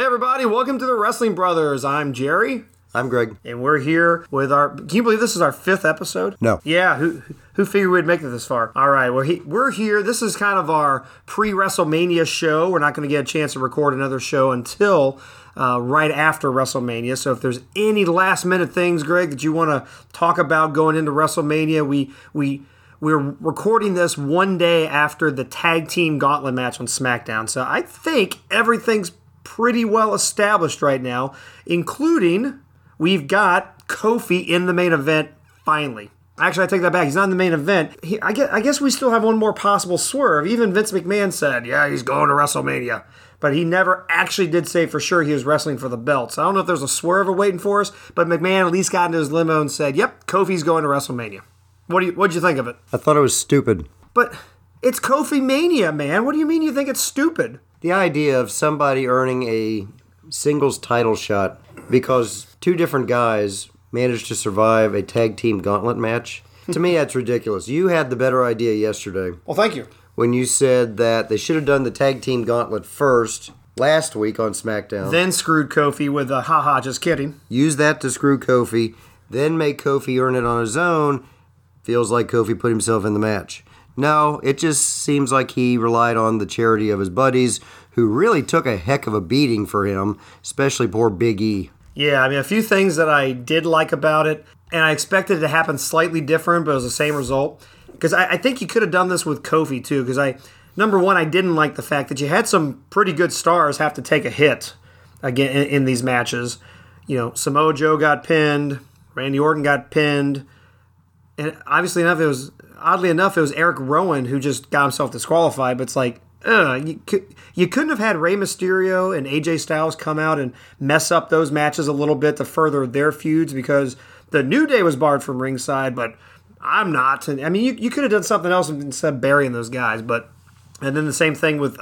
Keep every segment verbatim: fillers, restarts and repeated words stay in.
everybody, welcome to the Wrestling Brothers. I'm Jerry. I'm Greg. And we're here with our... Can you believe this is our fifth episode? No. Yeah, who who figured we'd make it this far? All right, well, he, we're here. This is kind of our pre-WrestleMania show. We're not going to get a chance to record another show until uh, right after WrestleMania. So if there's any last-minute things, Greg, that you want to talk about going into WrestleMania, we... we We're recording this one day after the tag team gauntlet match on SmackDown. So I think everything's pretty well established right now, including we've got Kofi in the main event finally. Actually, I take that back. He's not in the main event. He, I, guess, I guess we still have one more possible swerve. Even Vince McMahon said, yeah, he's going to WrestleMania. But he never actually did say for sure he was wrestling for the belt. So I don't know if there's a swerve waiting for us, but McMahon at least got into his limo and said, yep, Kofi's going to WrestleMania. What do you what'd you think of it? I thought it was stupid. But it's Kofi Mania, man. What do you mean you think it's stupid? The idea of somebody earning a singles title shot because two different guys managed to survive a tag team gauntlet match, to me that's ridiculous. You had the better idea yesterday. Well, thank you. When you said that they should have done the tag team gauntlet first last week on SmackDown. Then screwed Kofi with a haha, just kidding. Use that to screw Kofi, then make Kofi earn it on his own. Feels like Kofi put himself in the match. No, it just seems like he relied on the charity of his buddies, who really took a heck of a beating for him, especially poor Big E. Yeah, I mean, a few things that I did like about it, and I expected it to happen slightly different, but it was the same result. Because I, I think you could have done this with Kofi, too, because I, number one, I didn't like the fact that you had some pretty good stars have to take a hit again in, in these matches. You know, Samoa Joe got pinned, Randy Orton got pinned, and obviously enough, it was oddly enough, it was Eric Rowan who just got himself disqualified. But it's like, ugh, you, could, you couldn't have had Rey Mysterio and A J Styles come out and mess up those matches a little bit to further their feuds because the New Day was barred from ringside, but I'm not. And I mean, you, you could have done something else instead of burying those guys. But and then the same thing with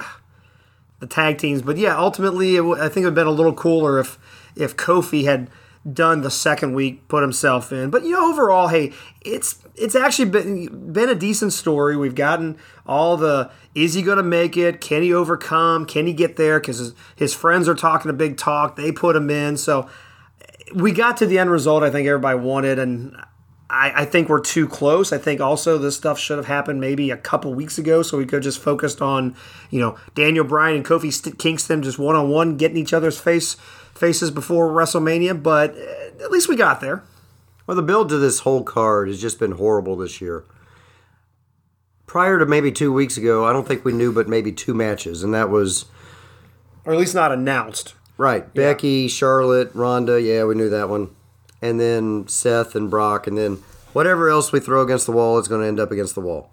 the tag teams. But yeah, ultimately, it w- I think it would have been a little cooler if if Kofi had done the second week, put himself in. But, you know, overall, hey, it's it's actually been, been a decent story. We've gotten all the, is he going to make it? Can he overcome? Can he get there? Because his, his friends are talking a big talk. They put him in. So we got to the end result I think everybody wanted, and I, I think we're too close. I think also this stuff should have happened maybe a couple weeks ago, so we could have just focused on, you know, Daniel Bryan and Kofi Kingston just one-on-one getting each other's face faces before WrestleMania, but at least we got there. Well, the build to this whole card has just been horrible this year. Prior to maybe two weeks ago, I don't think we knew but maybe two matches, and that was... Or at least not announced. Right. Yeah. Becky, Charlotte, Ronda, yeah, we knew that one. And then Seth and Brock, and then whatever else we throw against the wall is going to end up against the wall.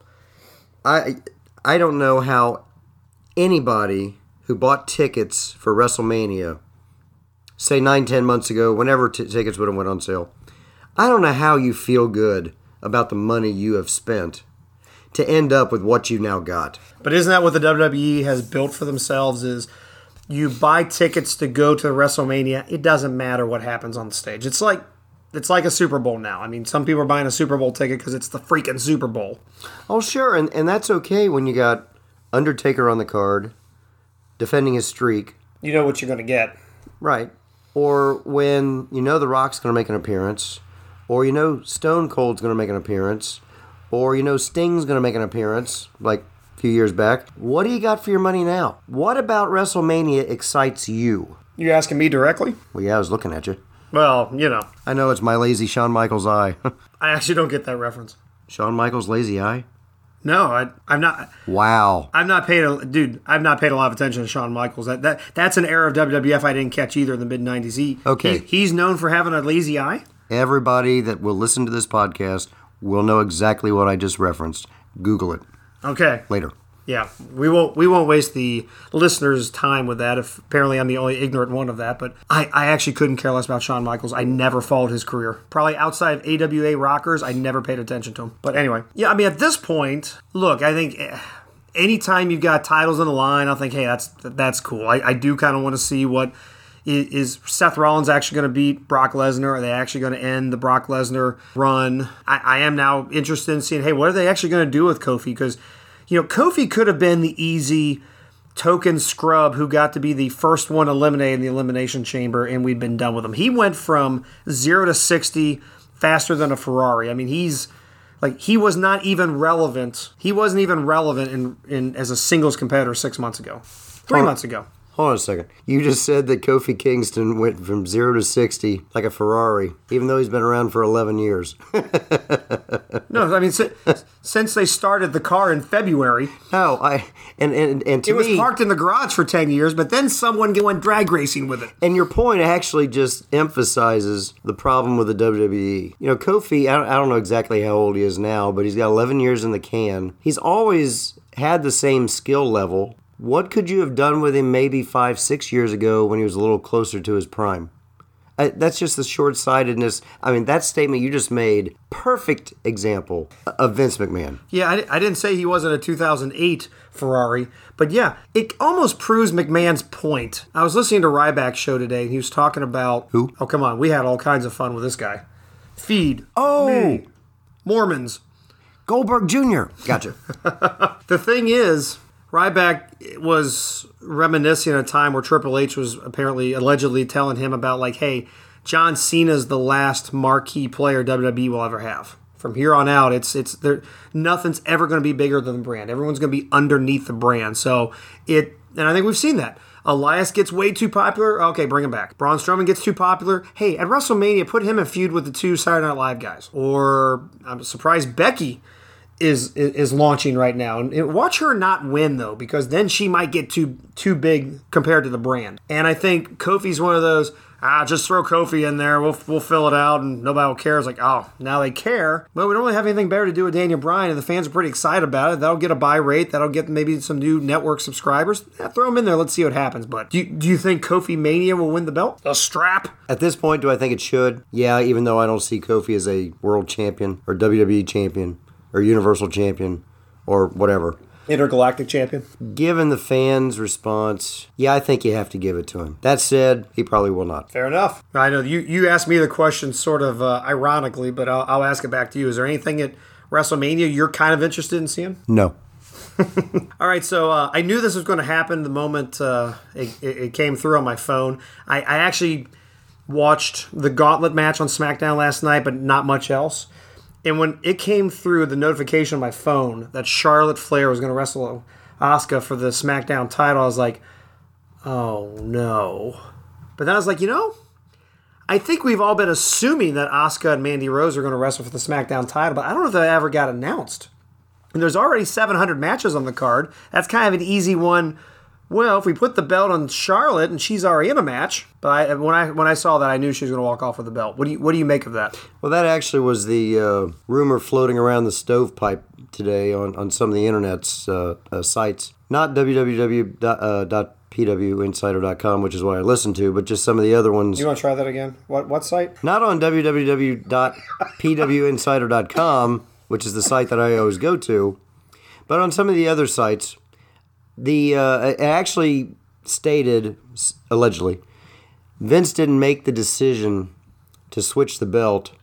I I don't know how anybody who bought tickets for WrestleMania, say nine, ten months ago, whenever t- tickets would have went on sale, I don't know how you feel good about the money you have spent to end up with what you now got. But isn't that what the W W E has built for themselves is you buy tickets to go to WrestleMania, it doesn't matter what happens on the stage. It's like it's like a Super Bowl now. I mean, some people are buying a Super Bowl ticket because it's the freaking Super Bowl. Oh, sure, and, and that's okay when you got Undertaker on the card, defending his streak. You know what you're going to get. Right. Or when you know The Rock's going to make an appearance, or you know Stone Cold's going to make an appearance, or you know Sting's going to make an appearance, like a few years back. What do you got for your money now? What about WrestleMania excites you? You asking me directly? Well, yeah, I was looking at you. Well, you know. I know it's my lazy Shawn Michaels eye. I actually don't get that reference. Shawn Michaels' lazy eye? No, I, I'm not. Wow. I'm not paid, a, dude. I've not paid a lot of attention to Shawn Michaels. That that that's an era of W W F I didn't catch either in the mid nineties. He okay. He, he's known for having a lazy eye. Everybody that will listen to this podcast will know exactly what I just referenced. Google it. Okay. Later. Yeah, we won't we won't waste the listeners' time with that. If apparently I'm the only ignorant one of that, but I, I actually couldn't care less about Shawn Michaels. I never followed his career. Probably outside of A W A Rockers, I never paid attention to him. But anyway, yeah, I mean at this point, look, I think anytime you've got titles on the line, I think, hey, that's that's cool. I, I do kind of want to see what is, is Seth Rollins actually going to beat Brock Lesnar? Are they actually going to end the Brock Lesnar run? I, I am now interested in seeing, hey, what are they actually going to do with Kofi? Because you know, Kofi could have been the easy token scrub who got to be the first one eliminated in the Elimination Chamber, and we'd been done with him. He went from zero to sixty faster than a Ferrari. I mean, he's like he was not even relevant. He wasn't even relevant in, in as a singles competitor six months ago, three Hold months ago. Hold on a second. You just said that Kofi Kingston went from zero to sixty like a Ferrari, even though he's been around for eleven years. No, I mean, si- since they started the car in February. No, I and and, and to It was me, parked in the garage for ten years, but then someone went drag racing with it. and your point actually just emphasizes the problem with the W W E. You know, Kofi, I don't, I don't know exactly how old he is now, but he's got eleven years in the can. He's always had the same skill level. What could you have done with him maybe five, six years ago when he was a little closer to his prime? I, that's just the short-sightedness. I mean, that statement you just made, perfect example of Vince McMahon. Yeah, I, I didn't say he wasn't a two thousand eight Ferrari, but yeah, it almost proves McMahon's point. I was listening to Ryback's show today, and he was talking about... Who? Oh, come on. We had all kinds of fun with this guy. Feed. Oh! Me. Mormons. Goldberg Junior Gotcha. The thing is... Ryback was reminiscing a time where Triple H was apparently allegedly telling him about like, hey, John Cena's the last marquee player W W E will ever have. From here on out, it's it's there. Nothing's ever going to be bigger than the brand. Everyone's going to be underneath the brand. So it, and I think we've seen that. Elias gets way too popular. Okay, bring him back. Braun Strowman gets too popular. Hey, at WrestleMania, put him in feud with the two Saturday Night Live guys. Or I'm surprised Becky is is launching right now. And watch her not win, though, because then she might get too too big compared to the brand. And I think Kofi's one of those, ah, just throw Kofi in there. We'll we'll fill it out, and nobody will care. It's like, oh, now they care. But we don't really have anything better to do with Daniel Bryan, and the fans are pretty excited about it. That'll get a buy rate. That'll get maybe some new network subscribers. Yeah, throw them in there. Let's see what happens. But do you, do you think Kofi Mania will win the belt? The strap? At this point, do I think it should? Yeah, even though I don't see Kofi as a world champion or W W E champion or Universal champion or whatever. Intergalactic champion? Given the fans' response, yeah, I think you have to give it to him. That said, he probably will not. Fair enough. I know you, you asked me the question sort of uh, ironically, but I'll, I'll ask it back to you. Is there anything at WrestleMania you're kind of interested in seeing? No. All right, so uh, I knew this was going to happen the moment uh, it, it came through on my phone. I, I actually watched the Gauntlet match on SmackDown last night, but not much else. And when it came through the notification on my phone that Charlotte Flair was going to wrestle Asuka for the SmackDown title, I was like, oh no. But then I was like, you know, I think we've all been assuming that Asuka and Mandy Rose are going to wrestle for the SmackDown title, but I don't know if that ever got announced. And there's already seven hundred matches on the card. That's kind of an easy one. Well, if we put the belt on Charlotte and she's already in a match, but I, when I when I saw that, I knew she was going to walk off with the belt. What do you what do you make of that? Well, that actually was the uh, rumor floating around the stovepipe today on, on some of the internet's uh, uh, sites. Not w w w dot p w insider dot com, which is what I listened to, but just some of the other ones. You want to try that again? What what site? Not on w w w dot p w insider dot com, which is the site that I always go to, but on some of the other sites. The uh, it actually stated, allegedly, Vince didn't make the decision to switch the belt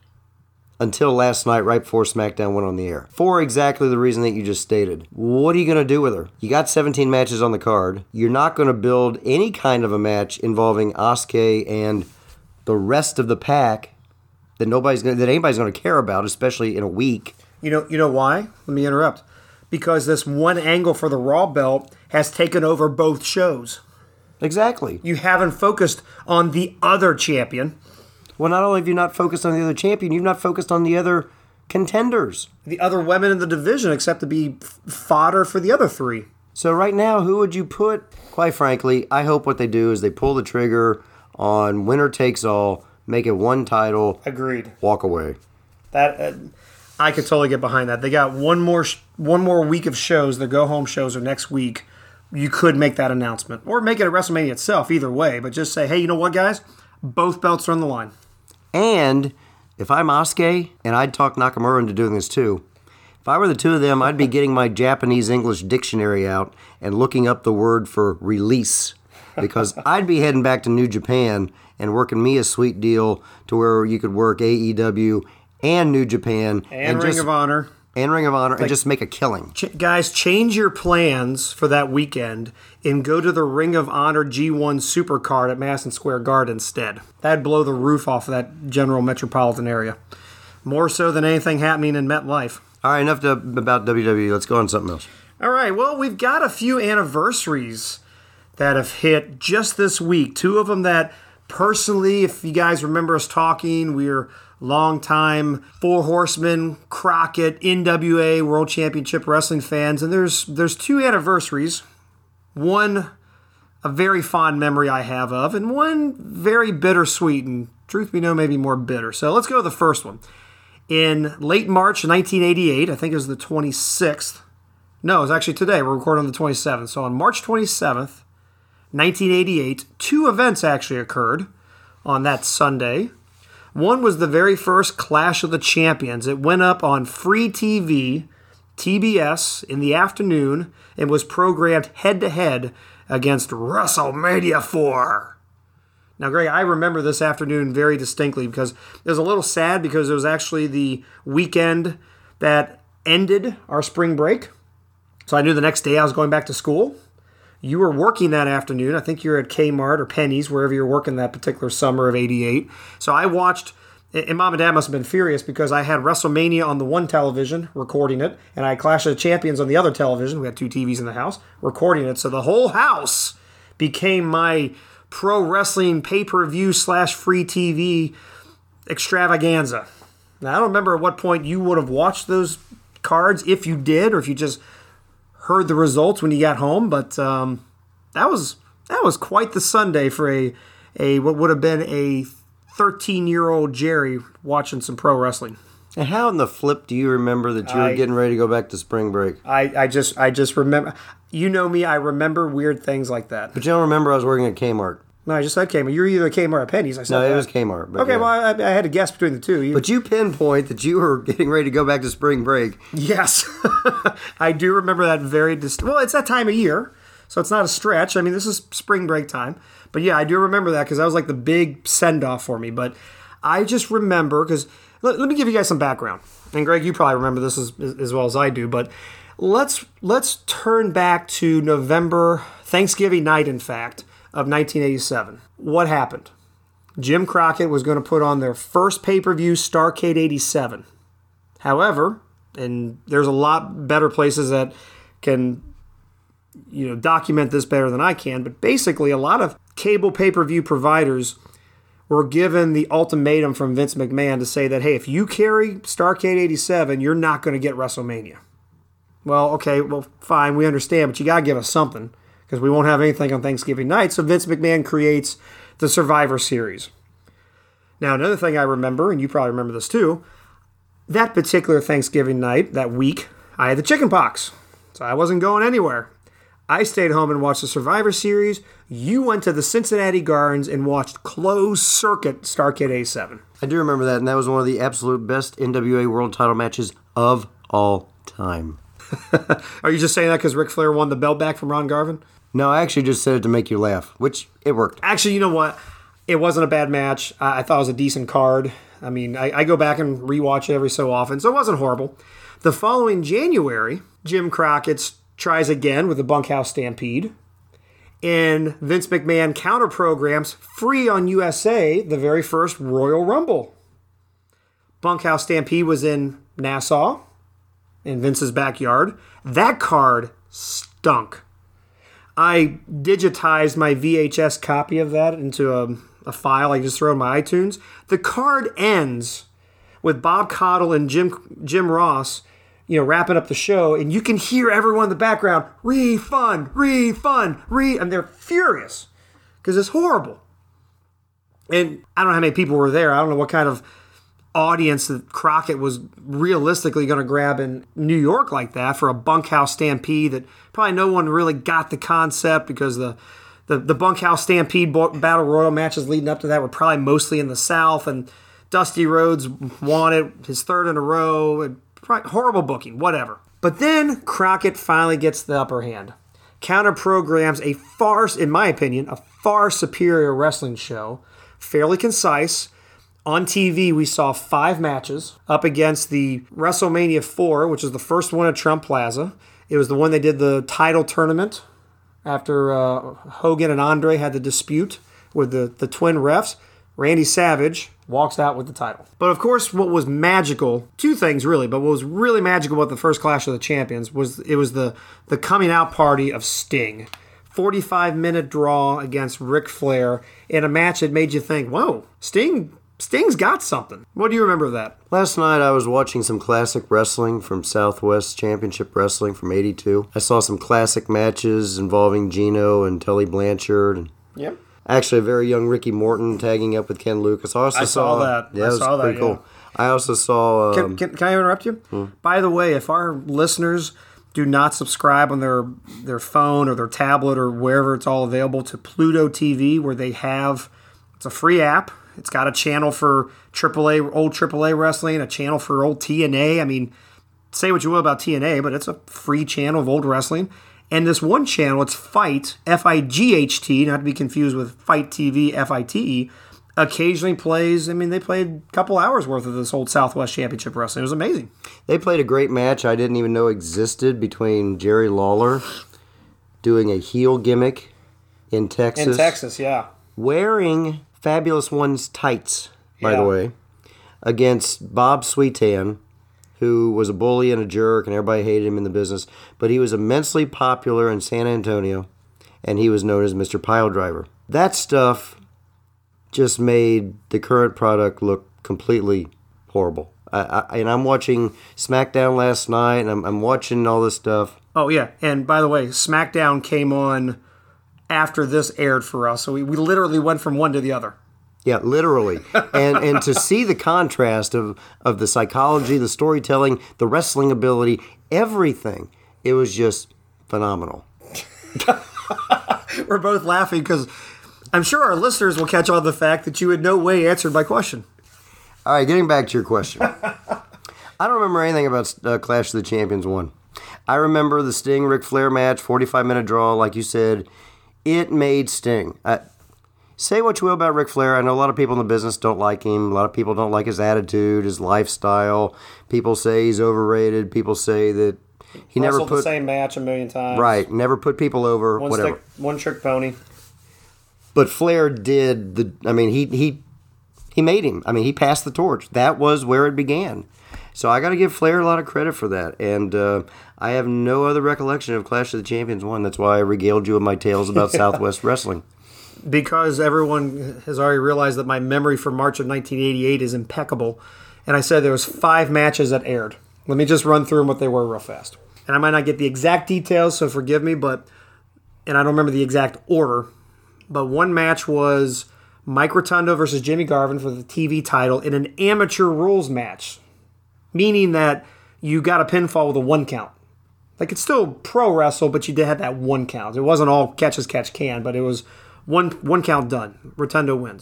until last night, right before SmackDown went on the air. For exactly the reason that you just stated. What are you going to do with her? You got seventeen matches on the card. You're not going to build any kind of a match involving Asuka and the rest of the pack that nobody's gonna, that anybody's going to care about, especially in a week. You know, you know why? Let me interrupt. Because this one angle for the Raw belt has taken over both shows. Exactly. You haven't focused on the other champion. Well, not only have you not focused on the other champion, you've not focused on the other contenders. The other women in the division, except to be fodder for the other three. So right now, who would you put? Quite frankly, I hope what they do is they pull the trigger on winner takes all, make it one title. Agreed. Walk away. That... Uh, I could totally get behind that. They got one more sh- one more week of shows. Their go-home shows are next week. You could make that announcement. Or make it at WrestleMania itself, either way. But just say, hey, you know what, guys? Both belts are on the line. And if I'm Asuka, and I'd talk Nakamura into doing this too, if I were the two of them, I'd be getting my Japanese-English dictionary out and looking up the word for release. Because I'd be heading back to New Japan and working me a sweet deal to where you could work A E W and New Japan. And, and Ring just, of Honor. and Ring of Honor like, and just make a killing. Ch- guys, change your plans for that weekend and go to the Ring of Honor G one Supercard at Madison Square Garden instead. That'd blow the roof off of that general metropolitan area. More so than anything happening in MetLife. All right, enough to, about W W E. Let's go on to something else. All right, well, we've got a few anniversaries that have hit just this week. Two of them that, personally, if you guys remember us talking, we're longtime Four Horsemen, Crockett, N W A World Championship Wrestling fans, and there's there's two anniversaries. One, a very fond memory I have of, and one very bittersweet, and truth be known, maybe more bitter. So let's go to the first one. In late March nineteen eighty-eight, I think it was the twenty-sixth. No, it was actually today. We're recording on the twenty-seventh. So on March twenty-seventh, nineteen eighty-eight, two events actually occurred on that Sunday. One was the very first Clash of the Champions. It went up on free T V, T B S, in the afternoon and was programmed head-to-head against WrestleMania four. Now, Greg, I remember this afternoon very distinctly because it was a little sad because it was actually the weekend that ended our spring break. So I knew the next day I was going back to school. You were working that afternoon. I think you were at Kmart or Penny's, wherever you were working that particular summer of eighty-eight. So I watched, and Mom and Dad must have been furious because I had WrestleMania on the one television, recording it, and I had Clash of the Champions on the other television. We had two T Vs in the house, recording it. So the whole house became my pro wrestling pay-per-view slash free T V extravaganza. Now, I don't remember at what point you would have watched those cards, if you did, or if you just heard the results when you got home, but um, that was that was quite the Sunday for a a what would have been a thirteen-year-old Jerry watching some pro wrestling. And how in the flip do you remember that you I, were getting ready to go back to spring break? I, I just I just remember. You know me, I remember weird things like that. But you don't remember I was working at Kmart. No, I just said Kmart. You were either Kmart or Penny's. I said no, it that. was Kmart. Okay, yeah. well, I, I had to guess between the two. You, but you pinpoint that you were getting ready to go back to spring break. Yes. I do remember that very dist- Well, it's that time of year, so it's not a stretch. I mean, this is spring break time. But yeah, I do remember that because that was like the big send-off for me. But I just remember, because let, let me give you guys some background. And Greg, you probably remember this as, as well as I do, but let's let's turn back to November, Thanksgiving night, in fact, of nineteen eighty-seven. What happened? Jim Crockett was going to put on their first pay-per-view, Starrcade eighty-seven. However, and there's a lot better places that can, you know, document this better than I can, but basically a lot of cable pay-per-view providers were given the ultimatum from Vince McMahon to say that, hey, if you carry Starrcade eighty-seven, you're not going to get WrestleMania. Well, okay, well, fine, we understand, but you got to give us something because we won't have anything on Thanksgiving night. So Vince McMahon creates the Survivor Series. Now, another thing I remember, and you probably remember this too, that particular Thanksgiving night, that week, I had the chicken pox. So I wasn't going anywhere. I stayed home and watched the Survivor Series. You went to the Cincinnati Gardens and watched closed circuit Starrcade eighty-seven. I do remember that, and that was one of the absolute best N W A World Title matches of all time. Are you just saying that because Ric Flair won the belt back from Ron Garvin? No, I actually just said it to make you laugh, which it worked. Actually, you know what? It wasn't a bad match. I thought it was a decent card. I mean, I, I go back and rewatch it every so often, so it wasn't horrible. The following January, Jim Crockett tries again with the Bunkhouse Stampede, and Vince McMahon counter-programs free on U S A the very first Royal Rumble. Bunkhouse Stampede was in Nassau, in Vince's backyard. That card stunk. I digitized my V H S copy of that into a, a file I just throw in my iTunes. The card ends with Bob Caudle and Jim Jim Ross, you know, wrapping up the show, and you can hear everyone in the background, refund, refund, re, and they're furious because it's horrible. And I don't know how many people were there. I don't know what kind of audience that Crockett was realistically going to grab in New York like that for a Bunkhouse Stampede that probably no one really got the concept because the the, the Bunkhouse Stampede Battle Royal matches leading up to that were probably mostly in the South, and Dusty Rhodes won it, his third in a row, and probably horrible booking, whatever. But then Crockett finally gets the upper hand. Counter programs a far, in my opinion, a far superior wrestling show, fairly concise, On T V, we saw five matches up against the WrestleMania four, which is the first one at Trump Plaza. It was the one they did the title tournament after uh, Hogan and Andre had the dispute with the, the twin refs. Randy Savage walks out with the title. But of course, what was magical, two things really, but what was really magical about the first Clash of the Champions was it was the, the coming out party of Sting. forty-five minute draw against Ric Flair in a match that made you think, whoa, Sting... Sting's got something. What do you remember of that? Last night I was watching some classic wrestling from Southwest Championship Wrestling from eighty-two. I saw some classic matches involving Gino and Tully Blanchard. And yep. Actually, a very young Ricky Morton tagging up with Ken Lucas. I, also I saw, saw that. Yeah, I it was saw that, pretty yeah. cool. I also saw... Um, can, can, can I interrupt you? Hmm. By the way, if our listeners do not subscribe on their, their phone or their tablet or wherever it's all available to Pluto T V, where they have... It's a free app. It's got a channel for triple A, old triple A wrestling, a channel for old T N A. I mean, say what you will about T N A, but it's a free channel of old wrestling. And this one channel, it's Fight, F I G H T, not to be confused with Fight T V, F I T E, occasionally plays, I mean, they played a couple hours worth of this old Southwest Championship Wrestling. It was amazing. They played a great match I didn't even know existed between Jerry Lawler doing a heel gimmick in Texas. In Texas, yeah. Wearing Fabulous One's tights, by Yeah. the way, against Bob Sweetan, who was a bully and a jerk, and everybody hated him in the business. But he was immensely popular in San Antonio, and he was known as Mister Piledriver. That stuff just made the current product look completely horrible. I, I, and I'm watching SmackDown last night, and I'm, I'm watching all this stuff. Oh, yeah. And by the way, SmackDown came on after this aired for us. So we, we literally went from one to the other. Yeah, literally. and and to see the contrast of, of the psychology, the storytelling, the wrestling ability, everything, it was just phenomenal. We're both laughing because I'm sure our listeners will catch on the fact that you in no way answered my question. All right, getting back to your question. I don't remember anything about uh, Clash of the Champions one. I remember the Sting Ric Flair match, forty-five minute draw, like you said. It made Sting. Uh, say what you will about Ric Flair. I know a lot of people in the business don't like him. A lot of people don't like his attitude, his lifestyle. People say he's overrated. People say that he never put the same match a million times. Right, never put people over. One whatever. stick, one trick pony. But Flair did the. I mean, he he he made him. I mean, he passed the torch. That was where it began. So I got to give Flair a lot of credit for that. And uh, I have no other recollection of Clash of the Champions one. That's why I regaled you with my tales about Southwest Wrestling. Because everyone has already realized that my memory for March of nineteen eighty-eight is impeccable. And I said there was five matches that aired. Let me just run through them what they were real fast. And I might not get the exact details, so forgive me, but and I don't remember the exact order. But one match was Mike Rotundo versus Jimmy Garvin for the T V title in an amateur rules match. Meaning that you got a pinfall with a one count. Like, it's still pro wrestle, but you did have that one count. It wasn't all catch as catch can, but it was one one count done. Rotundo wins.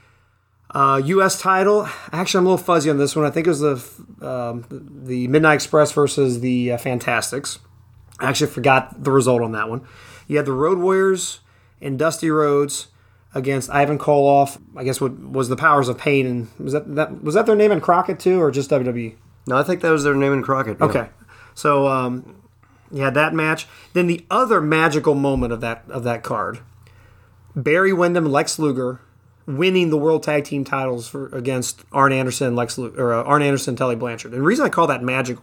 Uh, U S title. Actually, I'm a little fuzzy on this one. I think it was the um, the Midnight Express versus the uh, Fantastics. I actually forgot the result on that one. You had the Road Warriors and Dusty Rhodes against Ivan Koloff. I guess what was the Powers of Pain, and was that, that was that their name in Crockett too, or just W W E? No, I think that was their name in Crockett. Yeah. Okay, so um, you had that match. Then the other magical moment of that of that card, Barry Windham, Lex Luger, winning the World Tag Team titles for, against Arn Anderson, Lex Luger, or uh, Arn Anderson, Tully Blanchard. And the reason I call that magical,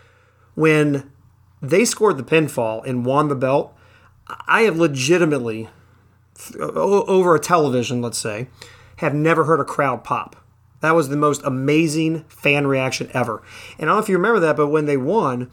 when they scored the pinfall and won the belt, I have legitimately, over a television, let's say, have never heard a crowd pop. That was the most amazing fan reaction ever. And I don't know if you remember that, but when they won,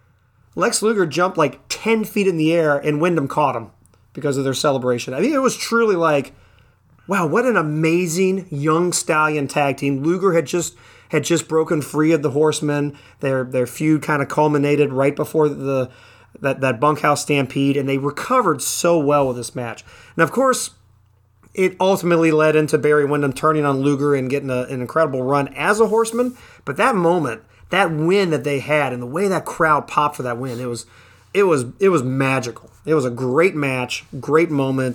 Lex Luger jumped like ten feet in the air and Wyndham caught him because of their celebration. I think it was truly like, wow, what an amazing young stallion tag team. Luger had just had just broken free of the Horsemen. Their their feud kind of culminated right before the that, that bunkhouse stampede, and they recovered so well with this match. And of course, it ultimately led into Barry Windham turning on Luger and getting a, an incredible run as a Horseman. But that moment, that win that they had, and the way that crowd popped for that win, it was, it was, it was magical. It was a great match, great moment,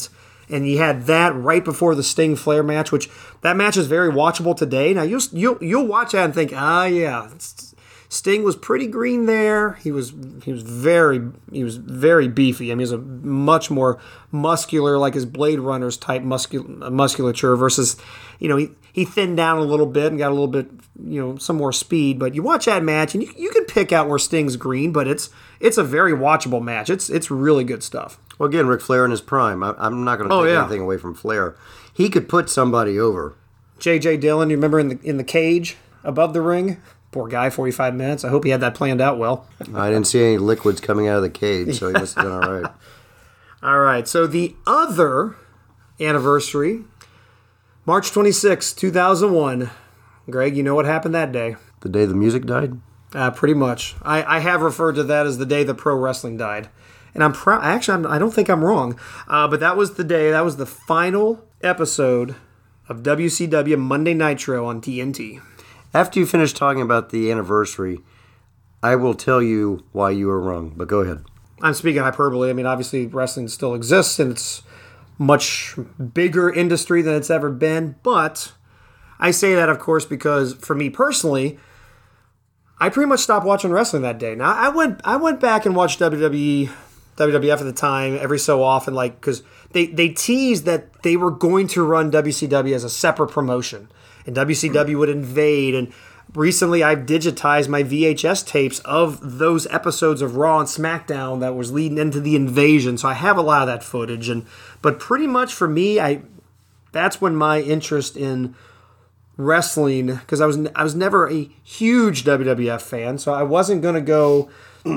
And you had that right before the Sting Flair match, which that match is very watchable today. Now you'll you'll you'll watch that and think, ah, yeah, Sting was pretty green there. He was he was very he was very beefy. I mean, he was a much more muscular, like his Blade Runners type muscul- musculature versus, you know, he he thinned down a little bit and got a little bit, you know, some more speed. But you watch that match and you you can pick out where Sting's green, but it's it's a very watchable match. It's it's really good stuff. Well, again, Ric Flair in his prime. I, I'm not going to Oh, take yeah. anything away from Flair. He could put somebody over. J J Dillon, you remember in the in the cage above the ring? Poor guy, forty-five minutes. I hope he had that planned out well. I didn't see any liquids coming out of the cage, so he must have done all right. All right, so the other anniversary, March twenty-sixth, two thousand one. Greg, you know what happened that day? The day the music died? Uh, pretty much. I, I have referred to that as the day the pro wrestling died. And I'm proud. Actually, I'm, I don't think I'm wrong. Uh, but that was the day, that was the final episode of W C W Monday Nitro on T N T. After you finish talking about the anniversary, I will tell you why you were wrong, but go ahead. I'm speaking hyperbole. I mean, obviously, wrestling still exists, and it's much bigger industry than it's ever been. But I say that, of course, because for me personally, I pretty much stopped watching wrestling that day. Now, I went I went back and watched W W E, W W F at the time every so often, like because they, they teased that they were going to run W C W as a separate promotion, and W C W would invade. And recently, I've digitized my V H S tapes of those episodes of Raw and SmackDown that was leading into the invasion, so I have a lot of that footage. And but pretty much for me, I that's when my interest in wrestling, because I was I was never a huge W W F fan, so I wasn't going to go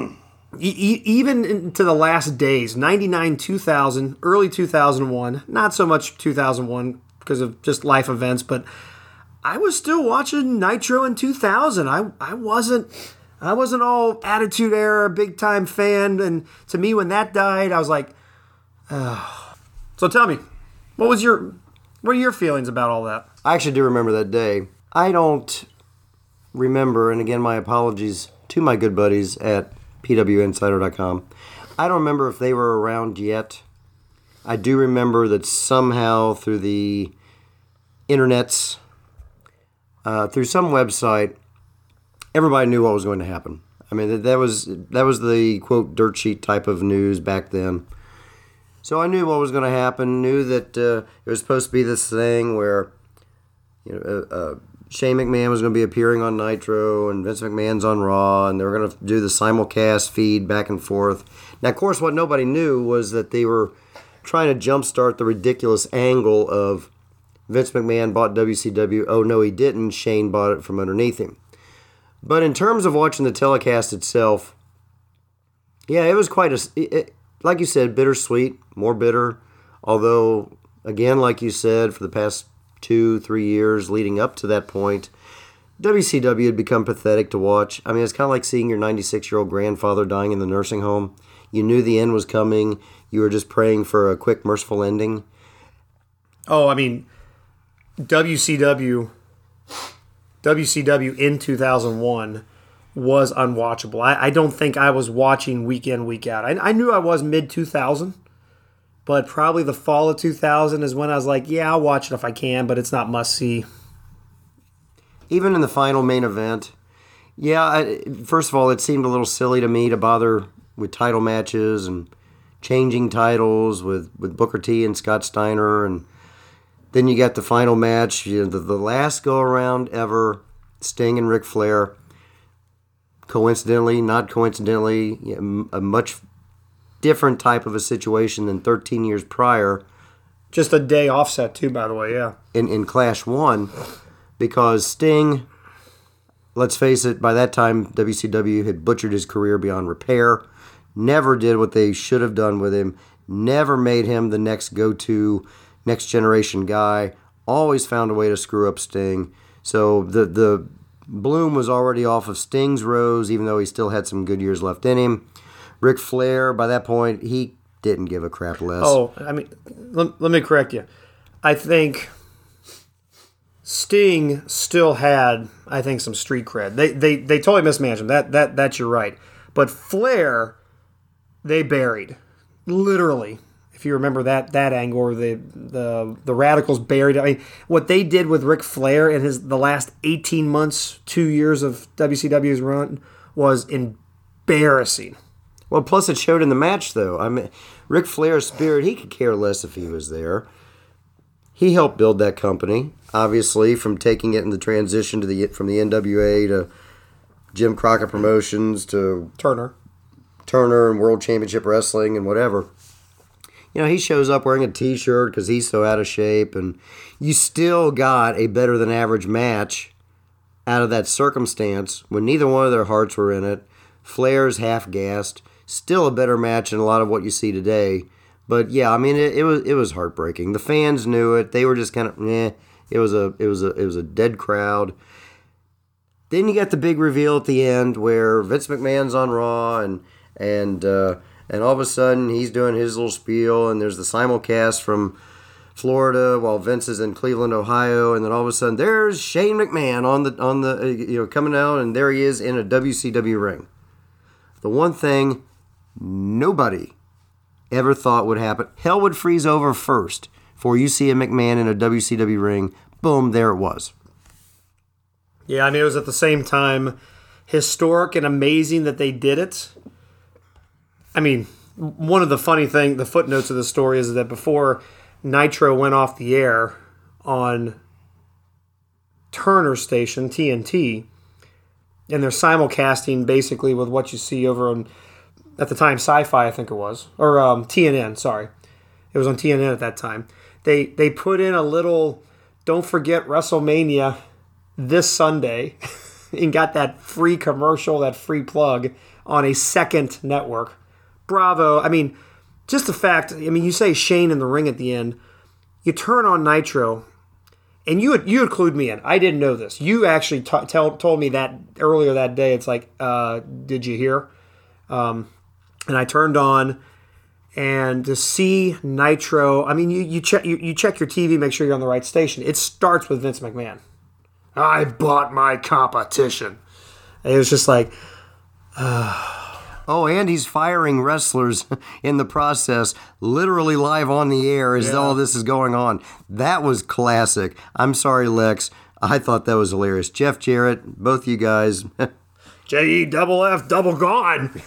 e- even into the last days, ninety-nine, two thousand, early two thousand one, not so much two thousand one because of just life events, but I was still watching Nitro in two thousand. I I wasn't I wasn't all Attitude Era big time fan, and to me when that died, I was like, oh. So tell me, what was your what are your feelings about all that? I actually do remember that day. I don't remember, and again, my apologies to my good buddies at P W Insider dot com. I don't remember if they were around yet. I do remember that somehow through the internets, uh, through some website, everybody knew what was going to happen. I mean, that, that was that was the, quote, dirt sheet type of news back then. So I knew what was going to happen, knew that uh, it was supposed to be this thing where, you know, uh, uh, Shane McMahon was going to be appearing on Nitro and Vince McMahon's on Raw, and they were going to do the simulcast feed back and forth. Now, of course, what nobody knew was that they were trying to jumpstart the ridiculous angle of Vince McMahon bought W C W. Oh, no, he didn't. Shane bought it from underneath him. But in terms of watching the telecast itself, yeah, it was quite a... It, like you said, bittersweet, more bitter. Although, again, like you said, for the past two, three years leading up to that point, W C W had become pathetic to watch. I mean, it's kind of like seeing your ninety-six-year-old grandfather dying in the nursing home. You knew the end was coming. You were just praying for a quick, merciful ending. Oh, I mean, W C W, W C W in two thousand one was unwatchable. I, I don't think I was watching week in, week out. I, I knew I was mid two thousand, but probably the fall of two thousand is when I was like, yeah, I'll watch it if I can, but it's not must-see. Even in the final main event, yeah, I, first of all, it seemed a little silly to me to bother with title matches and changing titles with, with Booker T and Scott Steiner, and then you got the final match, you know, the, the last go-around ever, Sting and Ric Flair. Coincidentally, not coincidentally, a much different type of a situation than thirteen years prior. Just a day offset, too, by the way, yeah. In, in Clash one, because Sting, let's face it, by that time, W C W had butchered his career beyond repair, never did what they should have done with him, never made him the next go-to, next generation guy, always found a way to screw up Sting. So the the... bloom was already off of Sting's rose, even though he still had some good years left in him. Ric Flair, by that point, he didn't give a crap less. Oh, I mean, let, let me correct you. I think Sting still had, I think, some street cred. They they they totally mismanaged him. That that that's you're right. But Flair, they buried, literally. if you remember that that angle, or the the the Radicals buried. I mean, what they did with Ric Flair in his the last eighteen months, two years of W C W's run was embarrassing. Well, plus it showed in the match, though. I mean, Ric Flair's spirit, he could care less if he was there. He helped build that company, obviously, from taking it in the transition to the from the N W A to Jim Crockett Promotions to Turner. Turner and World Championship Wrestling and whatever. You know, he shows up wearing a T-shirt because he's so out of shape, and you still got a better-than-average match out of that circumstance when neither one of their hearts were in it. Flair's half-gassed. Still a better match than a lot of what you see today. But, yeah, I mean, it, it was it was heartbreaking. The fans knew it. They were just kind of, eh. It was a it was a it was a dead crowd. Then you got the big reveal at the end where Vince McMahon's on Raw, and and uh, and all of a sudden he's doing his little spiel, and there's the simulcast from Florida while Vince is in Cleveland, Ohio, and then all of a sudden there's Shane McMahon on the on the uh, you know coming out, and there he is in a W C W ring. The one thing nobody ever thought would happen, hell would freeze over first before you see a McMahon in a W C W ring. Boom, there it was. Yeah, I mean, it was at the same time historic and amazing that they did it. I mean, one of the funny thing, the footnotes of the story is that before Nitro went off the air on Turner station, T N T, and they're simulcasting basically with what you see over on, at the time, Sci-Fi, I think it was, or um, T N N, sorry. It was on T N N at that time. They they put in a little, don't forget WrestleMania this Sunday, and got that free commercial, that free plug on a second network. Bravo. I mean, just the fact, I mean, you say Shane in the ring at the end, you turn on Nitro, and you you include me in. I didn't know this. You actually t- tell, told me that earlier that day. It's like, uh, did you hear? Um, and I turned on, and to see Nitro, I mean, you you check you, you check your T V, make sure you're on the right station. It starts with Vince McMahon. I bought my competition. It was just like, uh. oh, and he's firing wrestlers in the process, literally live on the air as yeah. all this is going on. That was classic. I'm sorry, Lex. I thought that was hilarious. Jeff Jarrett, both you guys. J E double F double gone.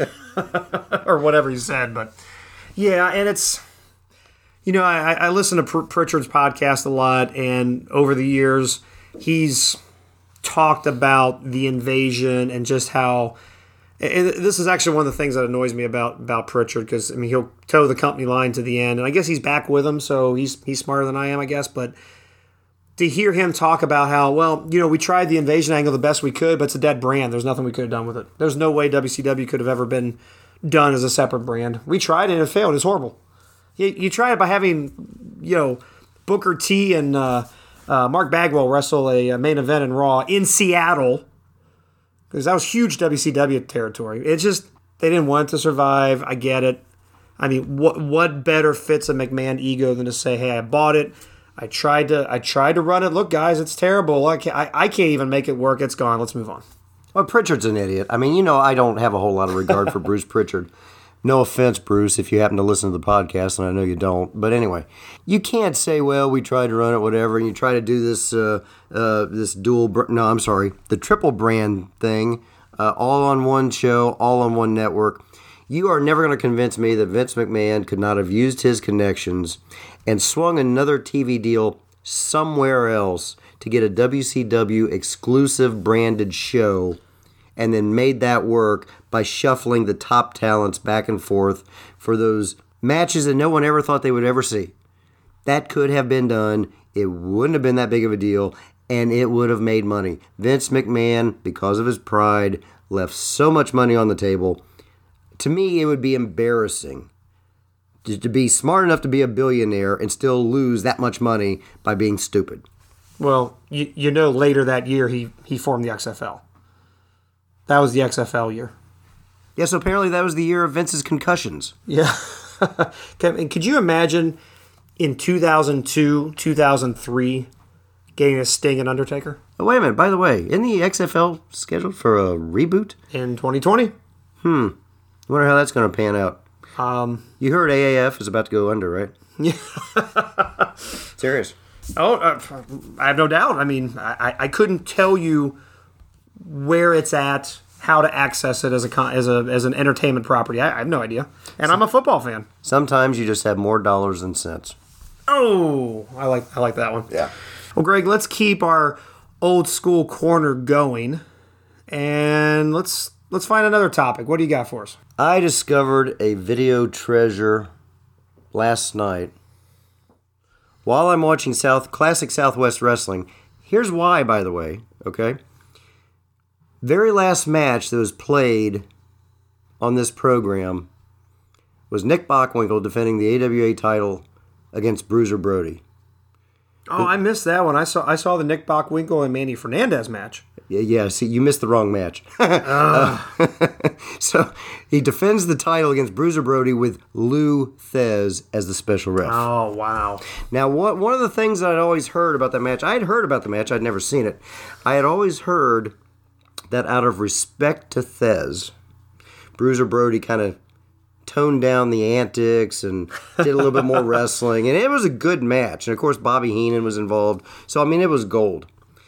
Or whatever you said. But yeah, and it's, you know, I, I listen to Pr- Pritchard's podcast a lot, and over the years, he's talked about the invasion and just how, and this is actually one of the things that annoys me about, about Pritchard, because, I mean, he'll toe the company line to the end, and I guess he's back with them, so he's he's smarter than I am, I guess, but to hear him talk about how, well, you know, we tried the invasion angle the best we could, but it's a dead brand. There's nothing we could have done with it. There's no way W C W could have ever been done as a separate brand. We tried and it failed. It's horrible. You, you try it by having, you know, Booker T and uh, uh, Mark Bagwell wrestle a, a main event in Raw in Seattle, because that was huge W C W territory. It's just, they didn't want it to survive. I get it. I mean, what what better fits a McMahon ego than to say, hey, I bought it. I tried to I tried to run it. Look, guys, it's terrible. I can't, I, I can't even make it work. It's gone. Let's move on. Well, Pritchard's an idiot. I mean, you know, I don't have a whole lot of regard for Bruce Pritchard. No offense, Bruce, if you happen to listen to the podcast, and I know you don't. But anyway, you can't say, well, we tried to run it, whatever, and you try to do this uh, uh, this dual, br- no, I'm sorry, the triple brand thing, uh, all on one show, all on one network. You are never going to convince me that Vince McMahon could not have used his connections and swung another T V deal somewhere else to get a W C W exclusive branded show, and then made that work by shuffling the top talents back and forth for those matches that no one ever thought they would ever see. That could have been done. It wouldn't have been that big of a deal, and it would have made money. Vince McMahon, because of his pride, left so much money on the table. To me, it would be embarrassing to, to be smart enough to be a billionaire and still lose that much money by being stupid. Well, you, you know, later that year, he, he formed the X F L. That was the X F L year. Yeah, so apparently that was the year of Vince's concussions. Yeah. Could you imagine in two thousand two, two thousand three getting a Sting and Undertaker? Oh, wait a minute. By the way, isn't the X F L scheduled for a reboot? In twenty twenty. Hmm. I wonder how that's going to pan out. Um, you heard A A F is about to go under, right? Yeah. Serious. Oh, uh, I have no doubt. I mean, I, I couldn't tell you where it's at, how to access it as a con- as a as an entertainment property. I, I have no idea, and I'm a football fan. Sometimes you just have more dollars than cents. Oh, I like I like that one. Yeah. Well, Greg, let's keep our old school corner going, and let's let's find another topic. What do you got for us? I discovered a video treasure last night while I'm watching South Classic Southwest Wrestling. Here's why, by the way, okay? Very last match that was played on this program was Nick Bockwinkel defending the A W A title against Bruiser Brody. Oh, I missed that one. I saw I saw the Nick Bockwinkel and Manny Fernandez match. Yeah, yeah, see, you missed the wrong match. uh. So he defends the title against Bruiser Brody with Lou Thez as the special ref. Oh, wow. Now, what, one of the things that I'd always heard about that match, I had heard about the match, I'd never seen it. I had always heard that out of respect to Thez, Bruiser Brody kind of toned down the antics and did a little bit more wrestling. And it was a good match. And, of course, Bobby Heenan was involved. So, I mean, it was gold.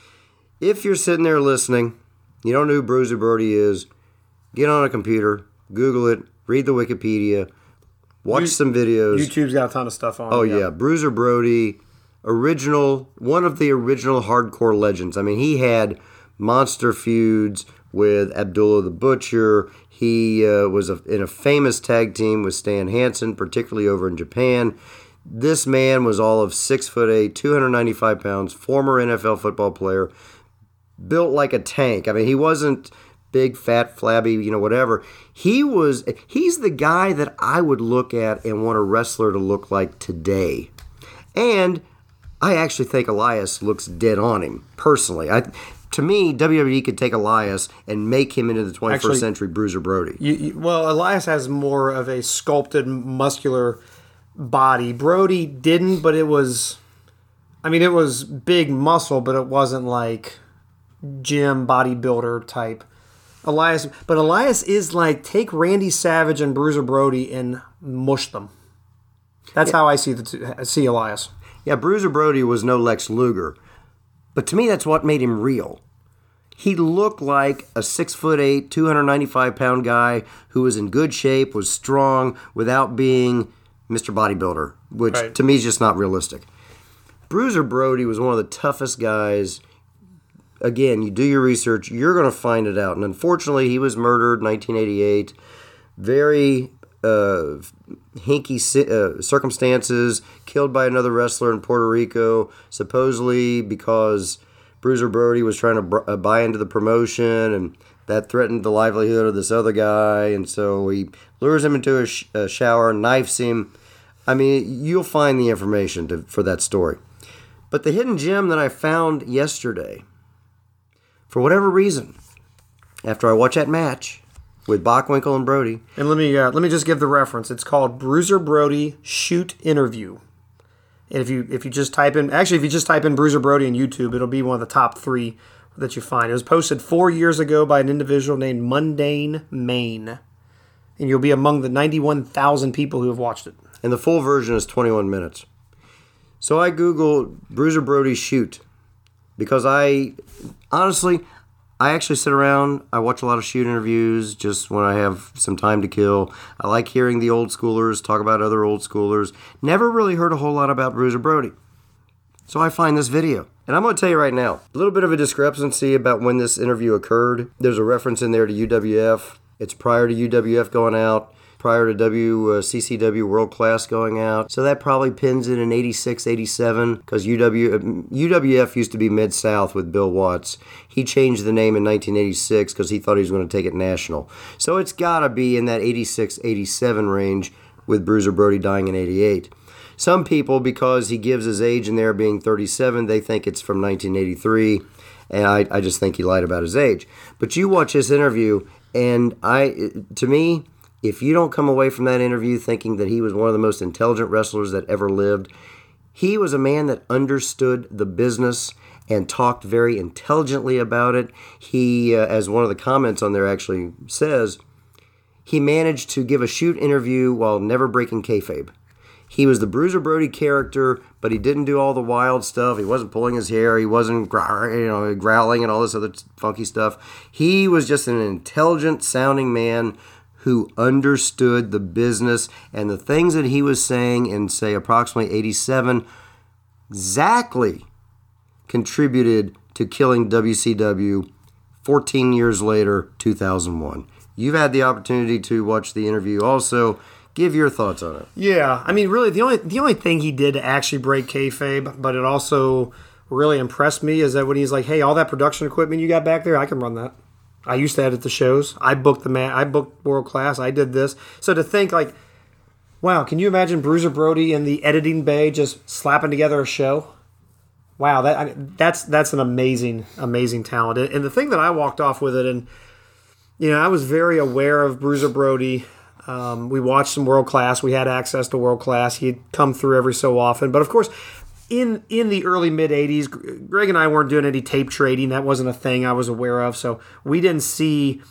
If you're sitting there listening, you don't know who Bruiser Brody is, get on a computer, Google it, read the Wikipedia, watch you, some videos. YouTube's got a ton of stuff on Oh, it. yeah. yeah. Bruiser Brody, original, one of the original hardcore legends. I mean, he had monster feuds with Abdullah the Butcher. He uh, was a, in a famous tag team with Stan Hansen, particularly over in Japan. This man was all of six foot eight, two hundred ninety-five pounds, former N F L football player, built like a tank. I mean, he wasn't big, fat, flabby, you know, whatever. He was, he's the guy that I would look at and want a wrestler to look like today. And I actually think Elias looks dead on him, personally. I, to me, W W E could take Elias and make him into the twenty-first actually, century Bruiser Brody. You, you, well, Elias has more of a sculpted, muscular body. Brody didn't, but it was, I mean, it was big muscle, but it wasn't like gym bodybuilder type. Elias, but Elias is like, take Randy Savage and Bruiser Brody and mush them. That's yeah. how I see the two, see Elias. Yeah, Bruiser Brody was no Lex Luger. But to me, that's what made him real. He looked like a six foot eight, two hundred ninety-five pound guy who was in good shape, was strong, without being Mister Bodybuilder, which right. to me is just not realistic. Bruiser Brody was one of the toughest guys. Again, you do your research, you're going to find it out. And unfortunately, he was murdered in nineteen eighty-eight. Very uh, hinky uh, circumstances, killed by another wrestler in Puerto Rico, supposedly because Bruiser Brody was trying to br- uh, buy into the promotion, and that threatened the livelihood of this other guy, and so he lures him into a, sh- a shower, knifes him. I mean, you'll find the information to, for that story. But the hidden gem that I found yesterday, for whatever reason, after I watched that match with Bockwinkel and Brody. And let me uh, let me just give the reference. It's called Bruiser Brody Shoot Interview. And if you if you just type in, actually if you just type in Bruiser Brody in YouTube, it'll be one of the top three that you find. It was posted four years ago by an individual named Mundane Maine. And you'll be among the ninety-one thousand people who have watched it. And the full version is twenty-one minutes. So I Googled Bruiser Brody Shoot because I, honestly, I actually sit around, I watch a lot of shoot interviews just when I have some time to kill. I like hearing the old schoolers talk about other old schoolers. Never really heard a whole lot about Bruiser Brody. So I find this video. And I'm going to tell you right now, a little bit of a discrepancy about when this interview occurred. There's a reference in there to U W F. It's prior to U W F going out, prior to W C C W World Class going out. So that probably pins it in eighty-six, eighty-seven, because U W, U W F used to be Mid-South with Bill Watts. He changed the name in nineteen eighty-six because he thought he was going to take it national. So it's got to be in that eighty-six, eighty-seven range with Bruiser Brody dying in eighty-eight. Some people, because he gives his age in there being thirty-seven, they think it's from nineteen eighty-three, and I, I just think he lied about his age. But you watch this interview, and I, to me, if you don't come away from that interview thinking that he was one of the most intelligent wrestlers that ever lived, he was a man that understood the business and talked very intelligently about it. He, uh, as one of the comments on there actually says, he managed to give a shoot interview while never breaking kayfabe. He was the Bruiser Brody character, but he didn't do all the wild stuff. He wasn't pulling his hair. He wasn't grow- you know, growling and all this other funky stuff. He was just an intelligent-sounding man who understood the business, and the things that he was saying in, say, approximately eighty-seven exactly contributed to killing W C W fourteen years later, two thousand one. You've had the opportunity to watch the interview also. Give your thoughts on it. Yeah, I mean, really, the only the only thing he did to actually break kayfabe, but it also really impressed me, is that when he's like, "Hey, all that production equipment you got back there, I can run that. I used to edit the shows. I booked the man. I booked World Class. I did this." So to think like, wow, can you imagine Bruiser Brody in the editing bay just slapping together a show? Wow, that I mean, that's that's an amazing, amazing talent. And the thing that I walked off with it, and you know, I was very aware of Bruiser Brody. Um, we watched some World Class. We had access to World Class. He'd come through every so often. But of course, in in the early mid-eighties, Greg and I weren't doing any tape trading. That wasn't a thing I was aware of. So we didn't see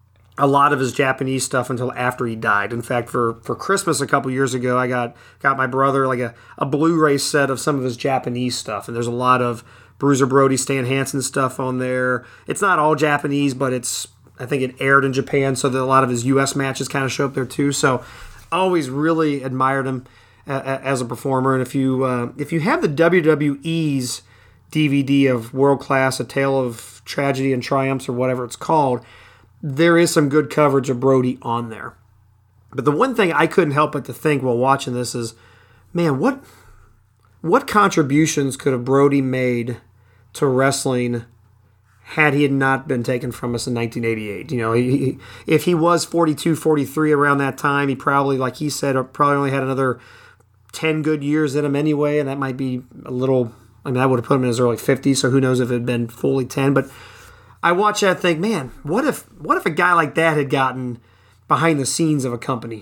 a lot of his Japanese stuff until after he died. In fact, for, for Christmas a couple years ago, I got got my brother like a, a Blu-ray set of some of his Japanese stuff. And there's a lot of Bruiser Brody, Stan Hansen stuff on there. It's not all Japanese, but it's I think it aired in Japan, so that a lot of his U S matches kind of show up there too. So I always really admired him uh, as a performer. And if you uh, if you have the W W E's D V D of World Class, A Tale of Tragedy and Triumphs, or whatever it's called, there is some good coverage of Brody on there. But the one thing I couldn't help but to think while watching this is, man, what what contributions could have Brody made to wrestling had he had not been taken from us in nineteen eighty-eight. You know, he, if he was forty-two, forty-three around that time, he probably, like he said, probably only had another ten good years in him anyway, and that might be a little, I mean, I would have put him in his early fifties, so who knows if it had been fully ten. But I watch that and think, man, what if, what if a guy like that had gotten behind the scenes of a company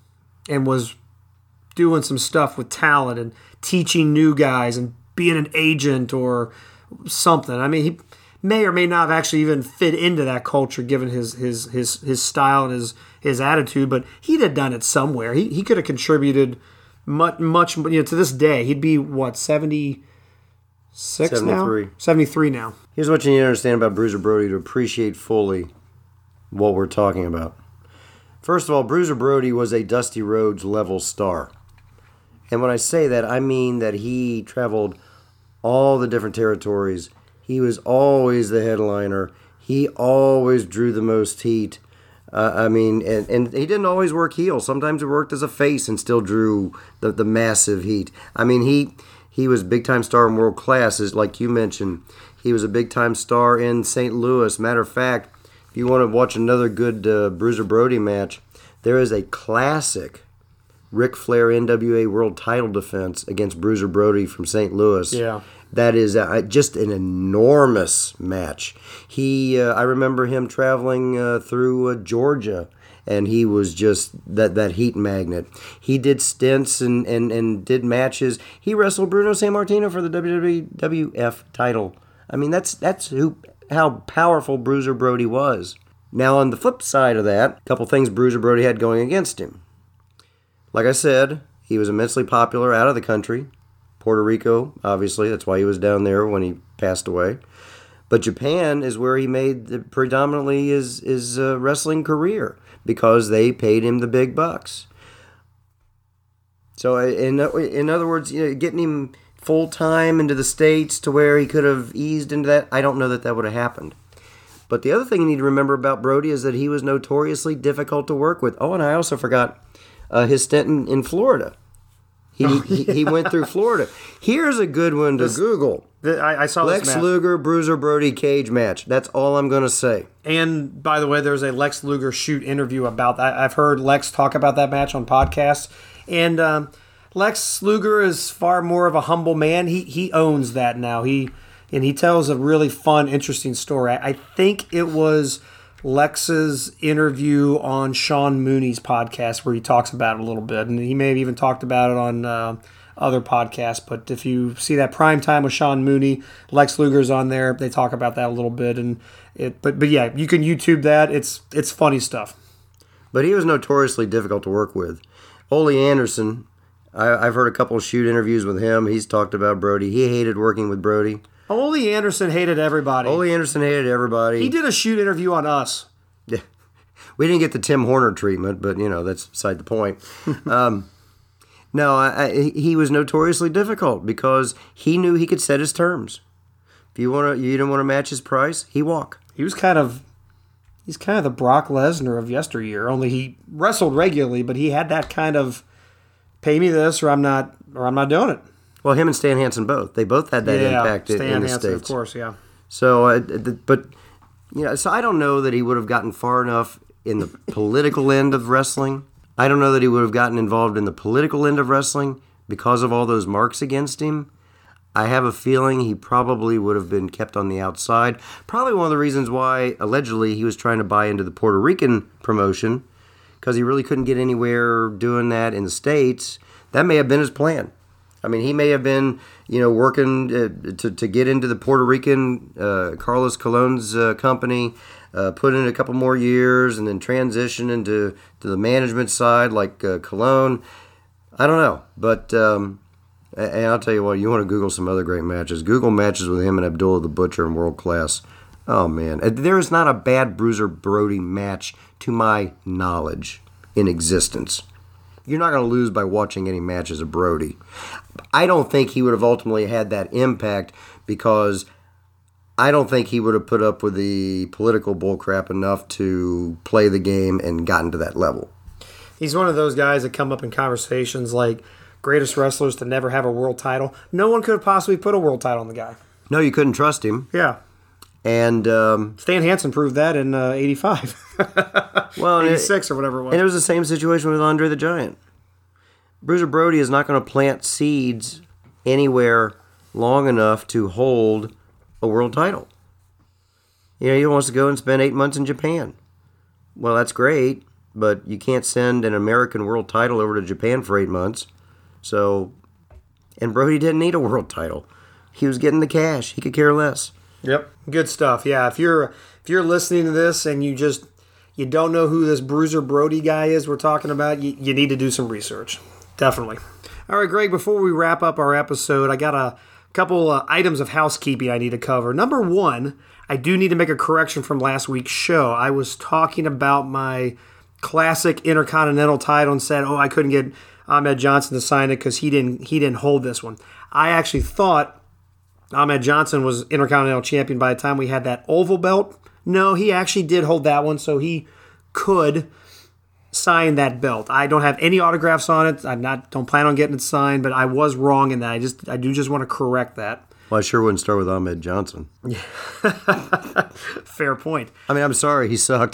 and was doing some stuff with talent and teaching new guys and being an agent or something? I mean, he may or may not have actually even fit into that culture given his his his his style and his his attitude, but he'd have done it somewhere. He he could have contributed much much you know to this day. He'd be what, seventy-six seventy-three. now? seventy-three now. Here's what you need to understand about Bruiser Brody to appreciate fully what we're talking about. First of all, Bruiser Brody was a Dusty Rhodes level star. And when I say that, I mean that he traveled all the different territories. He was always the headliner. He always drew the most heat. Uh, I mean, and, and he didn't always work heel. Sometimes he worked as a face and still drew the, the massive heat. I mean, he he was a big-time star in World Class, as like you mentioned. He was a big-time star in Saint Louis. Matter of fact, if you want to watch another good uh, Bruiser Brody match, there is a classic Ric Flair N W A World Title defense against Bruiser Brody from Saint Louis. Yeah. That is uh, just an enormous match. He, uh, I remember him traveling uh, through uh, Georgia, and he was just that, that heat magnet. He did stints and, and, and did matches. He wrestled Bruno Sammartino for the W W F title. I mean, that's that's who how powerful Bruiser Brody was. Now, on the flip side of that, a couple things Bruiser Brody had going against him. Like I said, he was immensely popular out of the country. Puerto Rico, obviously, that's why he was down there when he passed away. But Japan is where he made the, predominantly his, his uh, wrestling career because they paid him the big bucks. So, in in other words, you know, getting him full-time into the States to where he could have eased into that, I don't know that that would have happened. But the other thing you need to remember about Brody is that he was notoriously difficult to work with. Oh, and I also forgot uh, his stint in, in Florida. He, oh, yeah. he he went through Florida. Here's a good one to this, Google. The, I, I saw Lex this match. Luger, Bruiser Brody cage match. That's all I'm going to say. And by the way, there's a Lex Luger shoot interview about that. I've heard Lex talk about that match on podcasts. And um, Lex Luger is far more of a humble man. He he owns that now. He and he tells a really fun, interesting story. I, I think it was Lex's interview on Sean Mooney's podcast where he talks about it a little bit, and he may have even talked about it on uh, other podcasts. But if you see that Prime Time with Sean Mooney, Lex Luger's on there. They talk about that a little bit, and it. But but yeah, you can YouTube that. It's it's funny stuff. But he was notoriously difficult to work with. Ole Anderson, I, I've heard a couple of shoot interviews with him. He's talked about Brody. He hated working with Brody. Ole Anderson hated everybody. Ole Anderson hated everybody. He did a shoot interview on us. Yeah. We didn't get the Tim Horner treatment, but, you know, that's beside the point. um, no, I, I, he was notoriously difficult because he knew he could set his terms. If you want to, you didn't want to match his price, he walk. He was kind of, he's kind of the Brock Lesnar of yesteryear. Only he wrestled regularly, but he had that kind of, pay me this, or I'm not, or I'm not doing it. Well, him and Stan Hansen both. They both had that yeah, impact Stan in the Hansen, States. of course, yeah. So, uh, but you know, so I don't know that he would have gotten far enough in the political end of wrestling. I don't know that he would have gotten involved in the political end of wrestling because of all those marks against him. I have a feeling he probably would have been kept on the outside. Probably one of the reasons why, allegedly, he was trying to buy into the Puerto Rican promotion, because he really couldn't get anywhere doing that in the States. That may have been his plan. I mean, he may have been, you know, working uh, to, to get into the Puerto Rican, uh, Carlos Colon's uh, company, uh, put in a couple more years, and then transition into to the management side like uh, Colon. I don't know. But, um, and I'll tell you what, you want to Google some other great matches. Google matches with him and Abdullah the Butcher in World Class. Oh, man. There is not a bad Bruiser Brody match, to my knowledge, in existence. You're not going to lose by watching any matches of Brody. I don't think he would have ultimately had that impact because I don't think he would have put up with the political bullcrap enough to play the game and gotten to that level. He's one of those guys that come up in conversations like greatest wrestlers to never have a world title. No one could have possibly put a world title on the guy. No, you couldn't trust him. Yeah. And um, Stan Hansen proved that in uh, eighty-five. well, eighty-six it, or whatever it was. And it was the same situation with Andre the Giant. Bruiser Brody is not going to plant seeds anywhere long enough to hold a world title. You know, he wants to go and spend eight months in Japan. Well, that's great, but you can't send an American world title over to Japan for eight months. So, and Brody didn't need a world title. He was getting the cash. He could care less. Yep, good stuff. Yeah, if you're if you're listening to this and you just you don't know who this Bruiser Brody guy is we're talking about, you, you need to do some research. Definitely. All right, Greg, before we wrap up our episode, I got a couple uh, items of housekeeping I need to cover. Number one, I do need to make a correction from last week's show. I was talking about my classic Intercontinental title and said, oh, I couldn't get Ahmed Johnson to sign it because he didn't he didn't hold this one. I actually thought Ahmed Johnson was Intercontinental Champion by the time we had that oval belt. No, he actually did hold that one, so he could sign that belt. I don't have any autographs on it. I not don't plan on getting it signed, but I was wrong in that. I just I do just want to correct that. Well, I sure wouldn't start with Ahmed Johnson. Fair point. I mean, I'm sorry, he sucked.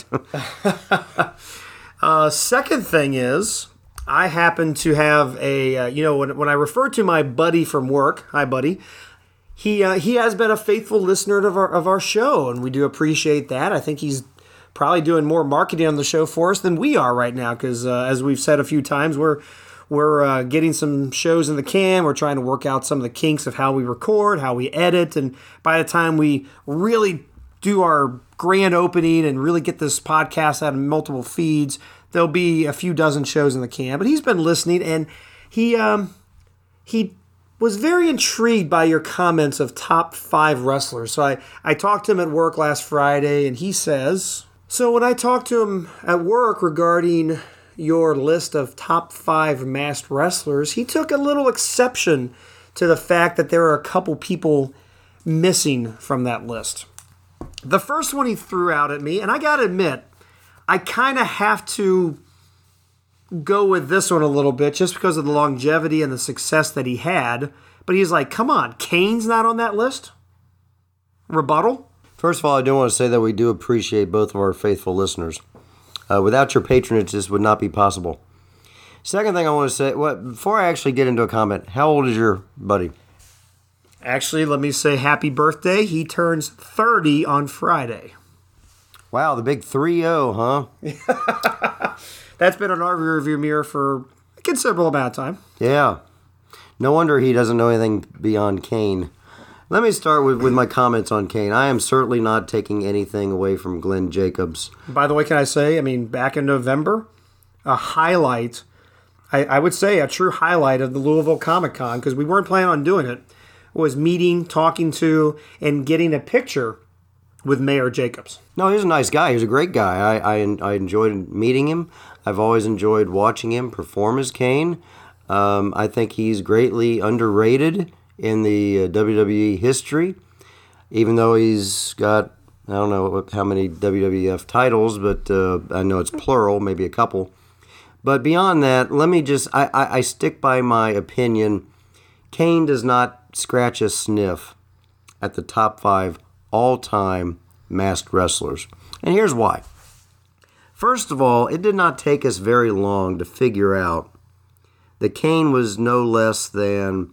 uh, second thing is, I happen to have a, uh, you know, when, when I refer to my buddy from work, hi buddy, he uh, he has been a faithful listener of our, of our show, and we do appreciate that. I think he's probably doing more marketing on the show for us than we are right now, because uh, as we've said a few times, we're we're uh, getting some shows in the can. We're trying to work out some of the kinks of how we record, how we edit, and by the time we really do our grand opening and really get this podcast out in multiple feeds, there'll be a few dozen shows in the can. But he's been listening, and he um, he was very intrigued by your comments of top five wrestlers. So I, I talked to him at work last Friday, and he says, so when I talked to him at work regarding your list of top five masked wrestlers, he took a little exception to the fact that there are a couple people missing from that list. The first one he threw out at me, and I gotta admit, I kind of have to go with this one a little bit just because of the longevity and the success that he had. But he's like, come on, Kane's not on that list? Rebuttal? First of all, I do want to say that we do appreciate both of our faithful listeners. Uh, without your patronage, this would not be possible. Second thing I want to say, well, before I actually get into a comment, how old is your buddy? Actually, let me say happy birthday. He turns thirty on Friday. Wow, the big three oh, huh? That's been on our rearview mirror for a considerable amount of time. Yeah. No wonder he doesn't know anything beyond Kane. Let me start with, with my comments on Kane. I am certainly not taking anything away from Glenn Jacobs. By the way, can I say, I mean, back in November, a highlight, I, I would say a true highlight of the Louisville Comic Con, because we weren't planning on doing it, was meeting, talking to, and getting a picture with Mayor Jacobs. No, he's a nice guy. He's a great guy. I, I, I enjoyed meeting him. I've always enjoyed watching him perform as Kane. Um, I think he's greatly underrated in the uh, W W E history, even though he's got, I don't know how many W W F titles, but uh, I know it's plural, maybe a couple. But beyond that, let me just, I, I, I stick by my opinion. Kane does not scratch a sniff at the top five all-time masked wrestlers. And here's why. First of all, it did not take us very long to figure out that Kane was no less than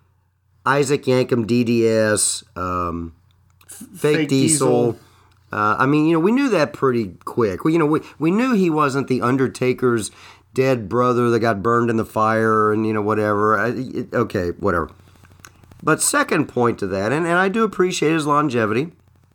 Isaac Yankem D D S, um, Fake, Fake Diesel. Diesel. Uh, I mean, you know, we knew that pretty quick. We, you know, we, we knew he wasn't the Undertaker's dead brother that got burned in the fire and, you know, whatever. I, it, okay, whatever. But second point to that, and, and I do appreciate his longevity,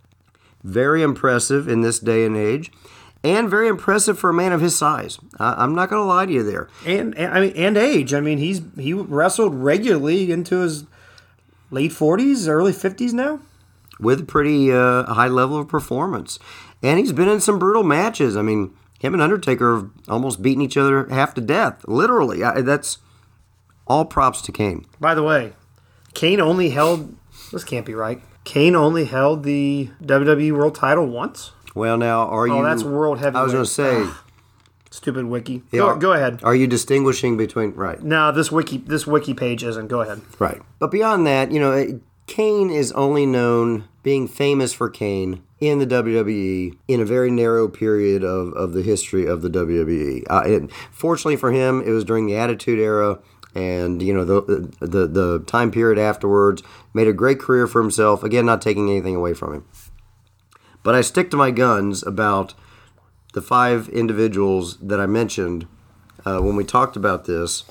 very impressive in this day and age, and very impressive for a man of his size. I, I'm not going to lie to you there. And, and I mean, and age. I mean, he's he wrestled regularly into his late forties, early fifties now. With a pretty uh, high level of performance. And he's been in some brutal matches. I mean, him and Undertaker have almost beaten each other half to death. Literally. I, that's all props to Kane. By the way, Kane only held, this can't be right, Kane only held the W W E World title once? Well, now, are you... Oh, that's World Heavyweight. I was going to say... Ah, stupid wiki. Yeah, Go, go ahead. Are you distinguishing between... Right. No, this wiki this wiki page isn't. Go ahead. Right. But beyond that, you know, Kane is only known, being famous for Kane, in the W W E in a very narrow period of, of the history of the W W E. Uh, it, fortunately for him, it was during the Attitude Era, and, you know, the, the, the time period afterwards. Made a great career for himself. Again, not taking anything away from him. But I stick to my guns about the five individuals that I mentioned uh, when we talked about this.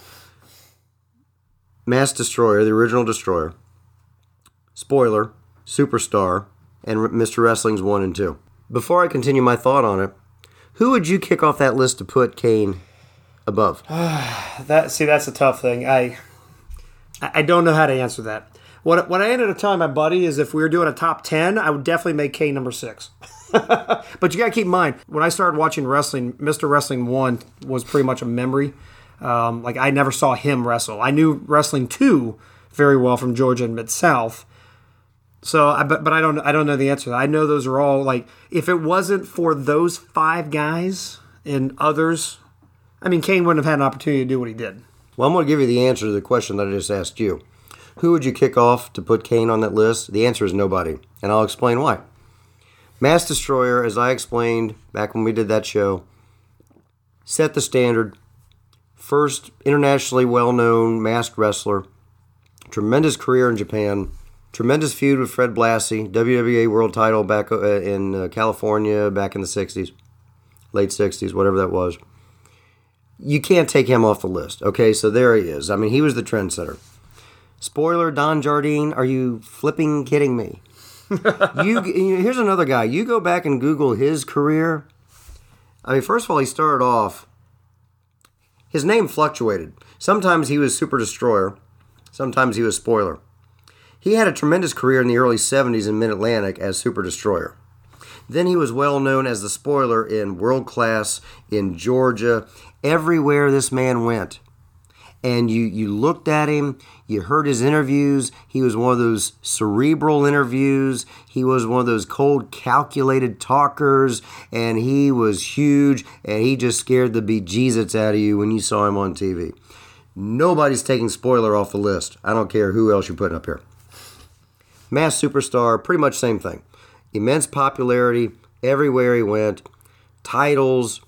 Mass Destroyer, the original Destroyer, Spoiler, Superstar, and Mister Wrestling's one and two. Before I continue my thought on it, who would you kick off that list to put Kane above? That see, that's a tough thing. I I don't know how to answer that. What what I ended up telling my buddy is if we were doing a top ten, I would definitely make Kane number six. But you got to keep in mind, when I started watching wrestling, Mister Wrestling one was pretty much a memory. Um, like, I never saw him wrestle. I knew Wrestling two very well from Georgia and Mid-South. So, I, but, but I don't I don't know the answer to that. I know those are all, like, if it wasn't for those five guys and others, I mean, Kane wouldn't have had an opportunity to do what he did. Well, I'm going to give you the answer to the question that I just asked you. Who would you kick off to put Kane on that list? The answer is nobody, and I'll explain why. Mass Destroyer, as I explained back when we did that show, set the standard. First internationally well-known masked wrestler. Tremendous career in Japan. Tremendous feud with Fred Blassie. W W E World title back uh, in uh, California back in the sixties. Late sixties, whatever that was. You can't take him off the list. Okay, so there he is. I mean, he was the trendsetter. Spoiler, Don Jardine, are you flipping kidding me? you, here's another guy. You go back and Google his career. I mean, first of all, he started off, his name fluctuated. Sometimes he was Super Destroyer. Sometimes he was Spoiler. He had a tremendous career in the early seventies in Mid-Atlantic as Super Destroyer. Then he was well known as the Spoiler in World Class, in Georgia, everywhere this man went. And you, you looked at him, you heard his interviews. He was one of those cerebral interviews. He was one of those cold, calculated talkers. And he was huge, and he just scared the bejesus out of you when you saw him on T V. Nobody's taking Spoiler off the list. I don't care who else you're putting up here. Mass Superstar, pretty much same thing. Immense popularity everywhere he went. Titles.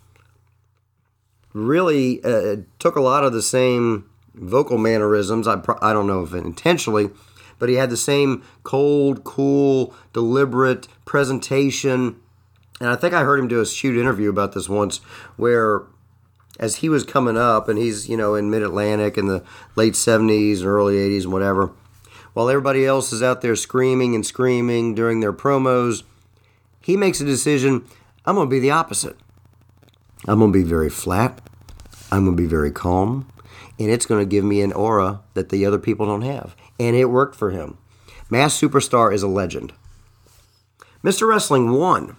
Really uh, took a lot of the same vocal mannerisms. I, pro- I don't know if intentionally, but he had the same cold, cool, deliberate presentation. And I think I heard him do a shoot interview about this once where as he was coming up, and he's, you know, in Mid-Atlantic in the late seventies and early eighties and whatever, while everybody else is out there screaming and screaming during their promos, he makes a decision, I'm going to be the opposite. I'm going to be very flat. I'm going to be very calm. And it's going to give me an aura that the other people don't have. And it worked for him. Masked Superstar is a legend. Mister Wrestling one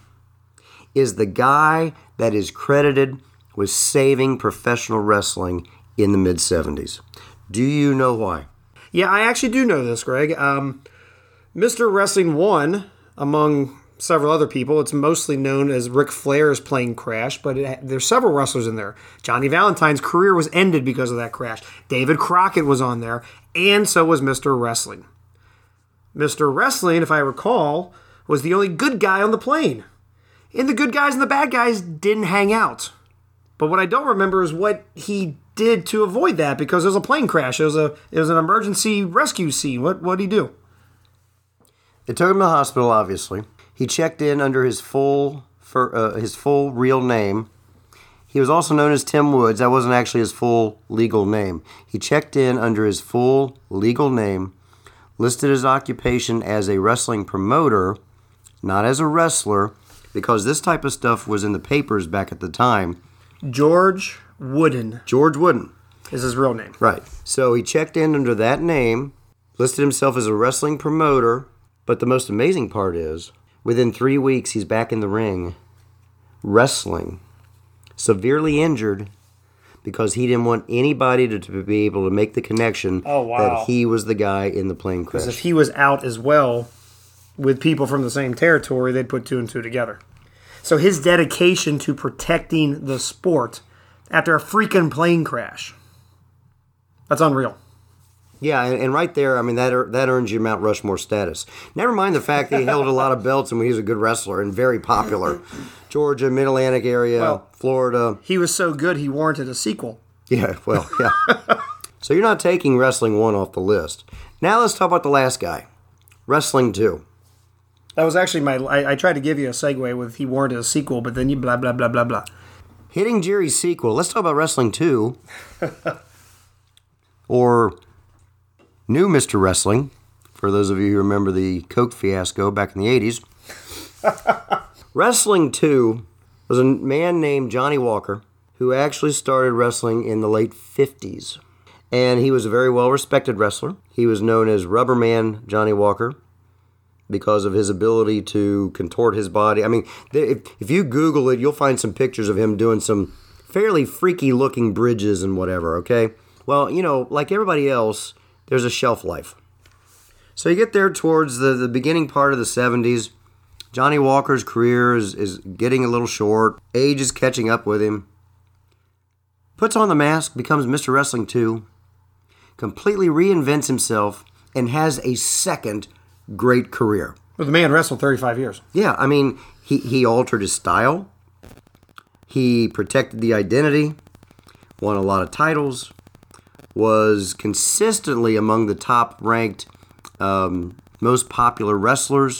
is the guy that is credited with saving professional wrestling in the mid-seventies. Do you know why? Yeah, I actually do know this, Greg. Um, Mister Wrestling one, among several other people, it's mostly known as Ric Flair's plane crash, but it, there's several wrestlers in there. Johnny Valentine's career was ended because of that crash. David Crockett was on there, and so was Mister Wrestling. Mister Wrestling, if I recall, was the only good guy on the plane. And the good guys and the bad guys didn't hang out. But what I don't remember is what he did to avoid that, because it was a plane crash. It was a it was an emergency rescue scene. What what did he do? They took him to the hospital, obviously. He checked in under his full for, uh, his full real name. He was also known as Tim Woods. That wasn't actually his full legal name. He checked in under his full legal name, listed his occupation as a wrestling promoter, not as a wrestler, because this type of stuff was in the papers back at the time. George Wooden. George Wooden Is his real name. Right. So he checked in under that name, listed himself as a wrestling promoter, but the most amazing part is, within three weeks, he's back in the ring, wrestling, severely injured, because he didn't want anybody to, to be able to make the connection oh, wow. that he was the guy in the plane crash. Because if he was out as well with people from the same territory, they'd put two and two together. So his dedication to protecting the sport after a freaking plane crash, that's unreal. Yeah, and, and right there, I mean, that er, that earns you Mount Rushmore status. Never mind the fact that he held a lot of belts and he was a good wrestler and very popular. Georgia, Mid-Atlantic area, well, Florida. He was so good, he warranted a sequel. Yeah, well, yeah. So you're not taking Wrestling one off the list. Now let's talk about the last guy, Wrestling two. That was actually my, I, I tried to give you a segue with he warranted a sequel, but then you blah, blah, blah, blah, blah. Hitting Jerry's sequel. Let's talk about Wrestling two. Or New Mister Wrestling, for those of you who remember the Coke fiasco back in the eighties. Wrestling two was a man named Johnny Walker who actually started wrestling in the late fifties. And he was a very well-respected wrestler. He was known as Rubberman Johnny Walker because of his ability to contort his body. I mean, if, if you Google it, you'll find some pictures of him doing some fairly freaky-looking bridges and whatever, okay? Well, you know, like everybody else, there's a shelf life. So you get there towards the, the beginning part of the seventies. Johnny Walker's career is, is getting a little short. Age is catching up with him. Puts on the mask, becomes Mister Wrestling two, completely reinvents himself, and has a second great career. Well, the man wrestled thirty-five years. Yeah, I mean, he, he altered his style. He protected the identity, won a lot of titles, was consistently among the top-ranked, um, most popular wrestlers.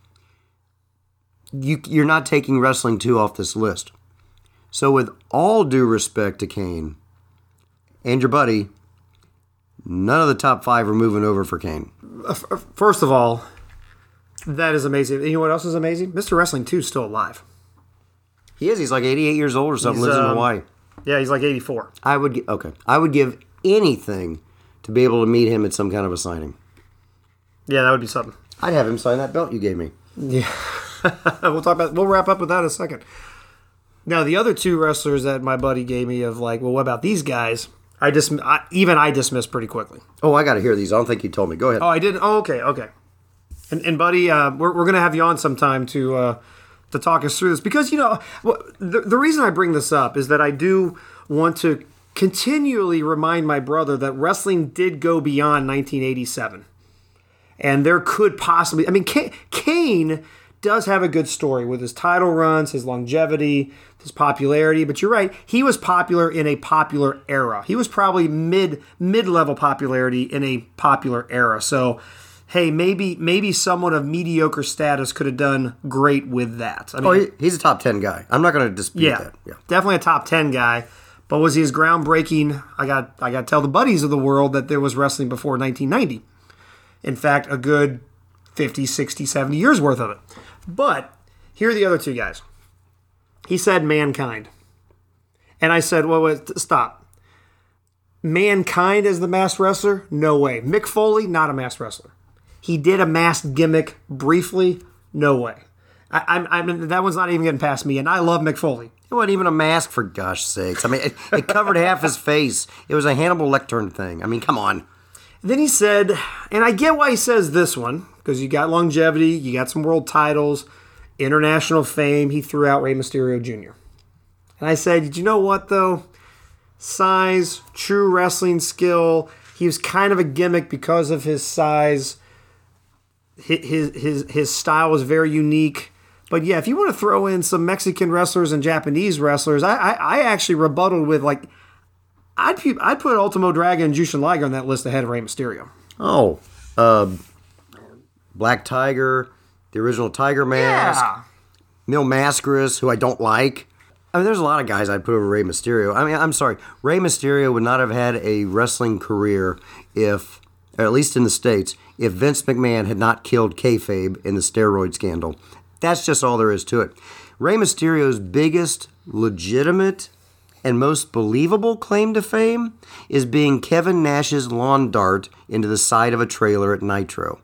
You, you're not taking Wrestling two off this list. So with all due respect to Kane and your buddy, none of the top five are moving over for Kane. First of all, that is amazing. You know what else is amazing? Mister Wrestling two is still alive. He is. He's like eighty-eight years old or something, He's, lives in um, Hawaii. Yeah, he's like eighty-four. I would, gi- okay. I would give anything to be able to meet him at some kind of a signing. Yeah, that would be something. I'd have him sign that belt you gave me. Yeah. we'll talk about. We'll wrap up with that in a second. Now, the other two wrestlers that my buddy gave me of like, well, what about these guys? I just I, even I dismissed pretty quickly. Oh, I got to hear these. I don't think you told me. Go ahead. Oh, I didn't. Oh, okay, okay. And, and buddy, uh, we're we're gonna have you on sometime to uh, to talk us through this, because you know the the reason I bring this up is that I do want to continually remind my brother that wrestling did go beyond nineteen eighty-seven, and there could possibly. I mean, Kane does have a good story with his title runs, his longevity, his popularity. But you're right, he was popular in a popular era. He was probably mid mid level popularity in a popular era. So, hey, maybe maybe someone of mediocre status could have done great with that. I mean, oh, he, he's a top ten guy. I'm not going to dispute yeah, that. Yeah, definitely a top ten guy. But was he as groundbreaking? I got I got to tell the buddies of the world that there was wrestling before nineteen ninety. In fact, a good fifty, sixty, seventy years worth of it. But here are the other two guys. He said Mankind. And I said, well, wait, stop. Mankind as the masked wrestler? No way. Mick Foley, not a masked wrestler. He did a masked gimmick briefly? No way. I, I'm, I'm, that one's not even getting past me, and I love Mick Foley. It wasn't even a mask, for gosh sakes. I mean, it, it covered half his face. It was a Hannibal Lecter thing. I mean, come on. Then he said, and I get why he says this one, because you got longevity, you got some world titles, international fame. He threw out Rey Mysterio Junior And I said, did you know what, though? Size, true wrestling skill. He was kind of a gimmick because of his size. His, his, his style was very unique. But yeah, if you want to throw in some Mexican wrestlers and Japanese wrestlers, I I, I actually rebutted with, like, I'd, I'd put Ultimo Dragon and Jushin Liger on that list ahead of Rey Mysterio. Oh, uh, Black Tiger, the original Tiger Mask, Yeah. Mil Mascaras, who I don't like. I mean, there's a lot of guys I'd put over Rey Mysterio. I mean, I'm sorry. Rey Mysterio would not have had a wrestling career if, or at least in the States, if Vince McMahon had not killed kayfabe in the steroid scandal. That's just all there is to it. Rey Mysterio's biggest legitimate and most believable claim to fame is being Kevin Nash's lawn dart into the side of a trailer at Nitro.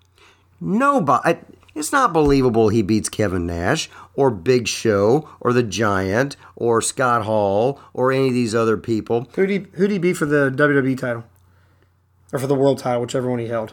Nobody, it's not believable he beats Kevin Nash or Big Show or The Giant or Scott Hall or any of these other people. Who'd he, who'd he beat for the W W E title? Or for the world title, whichever one he held.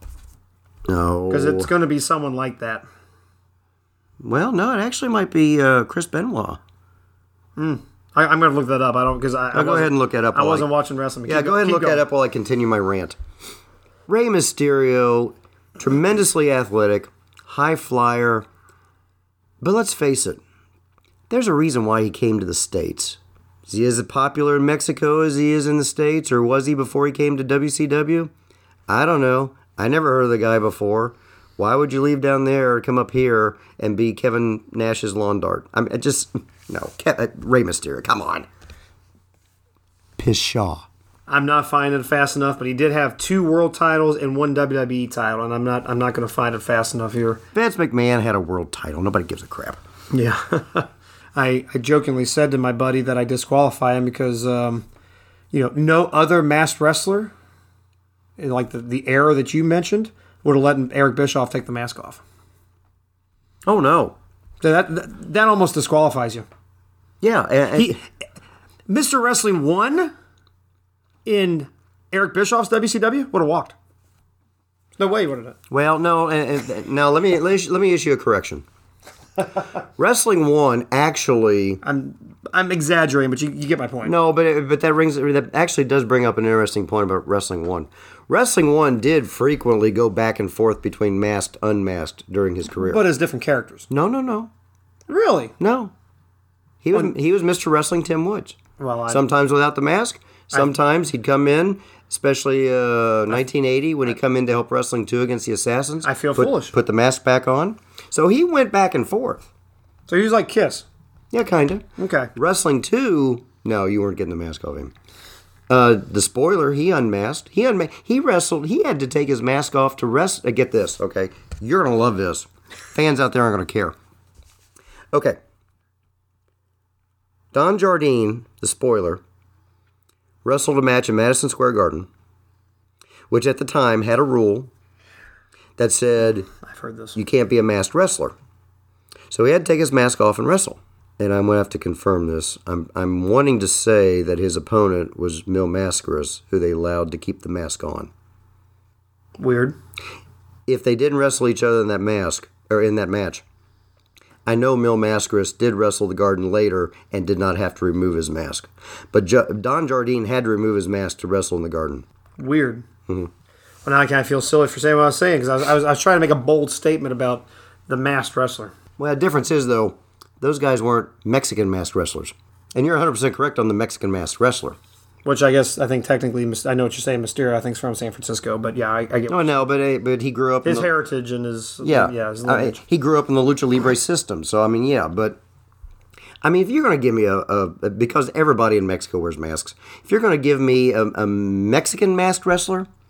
No. Because it's going to be someone like that. Well, no, it actually might be uh, Chris Benoit. Hmm. I, I'm going to look that up. I don't because I, I go ahead and look that up. I while wasn't watching wrestling. Yeah, Keep go ahead and keep look going. that up while I continue my rant. Rey Mysterio, tremendously athletic, high flyer, but let's face it, there's a reason why he came to the States. Is he as popular in Mexico as he is in the States, or was he before he came to W C W? I don't know. I never heard of the guy before. Why would you leave down there or come up here and be Kevin Nash's lawn dart? I mean, it just, no. Ke- uh, Rey Mysterio, come on. Pshaw. I'm not finding it fast enough, but he did have two world titles and one W W E title, and I'm not I'm not going to find it fast enough here. Vince McMahon had a world title. Nobody gives a crap. Yeah. I, I jokingly said to my buddy that I disqualify him because, um, you know, no other masked wrestler, in like the, the era that you mentioned, would have let Eric Bischoff take the mask off. Oh, no. So that, that that almost disqualifies you. Yeah. And, and He, Mister Wrestling won in Eric Bischoff's W C W, would have walked. No way he would have done it. well, no. And, and, now, let me, let me let me issue a correction. Wrestling One actually... I'm I'm exaggerating, but you, you get my point. No, but it, but that rings that actually does bring up an interesting point about Wrestling One. Wrestling One did frequently go back and forth between masked, unmasked during his career. But as different characters. no, no, no, Really? no. He was he was Mister Wrestling Tim Woods. Well, I, Sometimes without the mask. Sometimes he'd come in, especially uh, nineteen eighty when he come in to help Wrestling Two against the Assassins. I feel put, foolish. Put the mask back on. So he went back and forth. so he was like Kiss. Yeah, kind of. Okay. Wrestling Two. No, you weren't getting the mask off him. Uh, the spoiler, he unmasked. He unma- He wrestled. He had to take his mask off to rest. Uh, get this, okay? You're gonna love this. Fans out there aren't gonna care. Okay. Don Jardine, the spoiler, wrestled a match in Madison Square Garden, which at the time had a rule that said I've heard this. you can't be a masked wrestler. So he had to take his mask off and wrestle. And I'm going to have to confirm this. I'm I'm wanting to say that his opponent was Mil Mascaras, who they allowed to keep the mask on. Weird. If they didn't wrestle each other in that mask or in that match, I know Mil Mascaras did wrestle the Garden later and did not have to remove his mask. But J- Don Jardine had to remove his mask to wrestle in the Garden. Weird. Mm-hmm. Well, now I kind of feel silly for saying what I was saying because I was, I, was, I was trying to make a bold statement about the masked wrestler. Well, the difference is, though, those guys weren't Mexican masked wrestlers. And you're one hundred percent correct on the Mexican masked wrestler. Which I guess I think technically, I know what you're saying, Mysterio, I think is from San Francisco, but yeah, I, I get Oh, no, but uh, but he grew up... his in the, heritage and his, Yeah, yeah his I- lineage. he grew up in the Lucha Libre system. So, I mean, yeah, but... I mean, if you're going to give me a, a... Because everybody in Mexico wears masks. If you're going to give me a, a Mexican masked wrestler,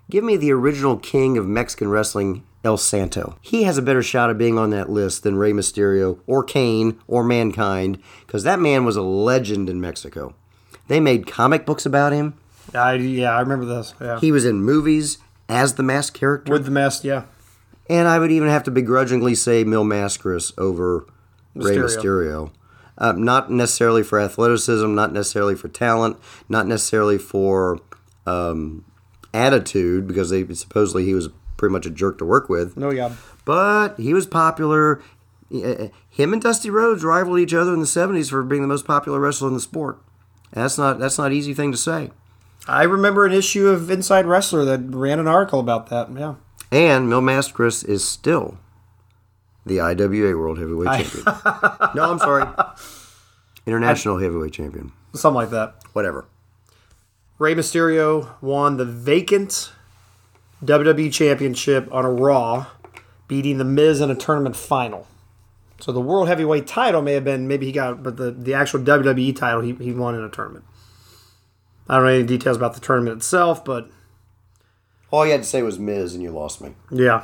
Give me the original king of Mexican wrestling, El Santo. He has a better shot at being on that list than Rey Mysterio or Kane or Mankind, because that man was a legend in Mexico. They made comic books about him. I, yeah, I remember this. Yeah. He was in movies as the masked character. With the mask, yeah. And I would even have to begrudgingly say Mil Mascaras over Mysterio. Rey Mysterio. Uh, not necessarily for athleticism, not necessarily for talent, not necessarily for um, attitude, because they supposedly he was pretty much a jerk to work with. No, yeah. But he was popular. Him and Dusty Rhodes rivaled each other in the seventies for being the most popular wrestler in the sport. And that's not that's not an easy thing to say. I remember an issue of Inside Wrestler that ran an article about that. Yeah. And Mil Mascaras is still the I W A World Heavyweight I- Champion. No, I'm sorry. International I, Heavyweight Champion. Something like that. Whatever. Rey Mysterio won the vacant W W E Championship on a Raw, beating The Miz in a tournament final. So the World Heavyweight title may have been, maybe he got, but the, the actual W W E title he, he won in a tournament. I don't know any details about the tournament itself, but... All you had to say was Miz and you lost me. Yeah.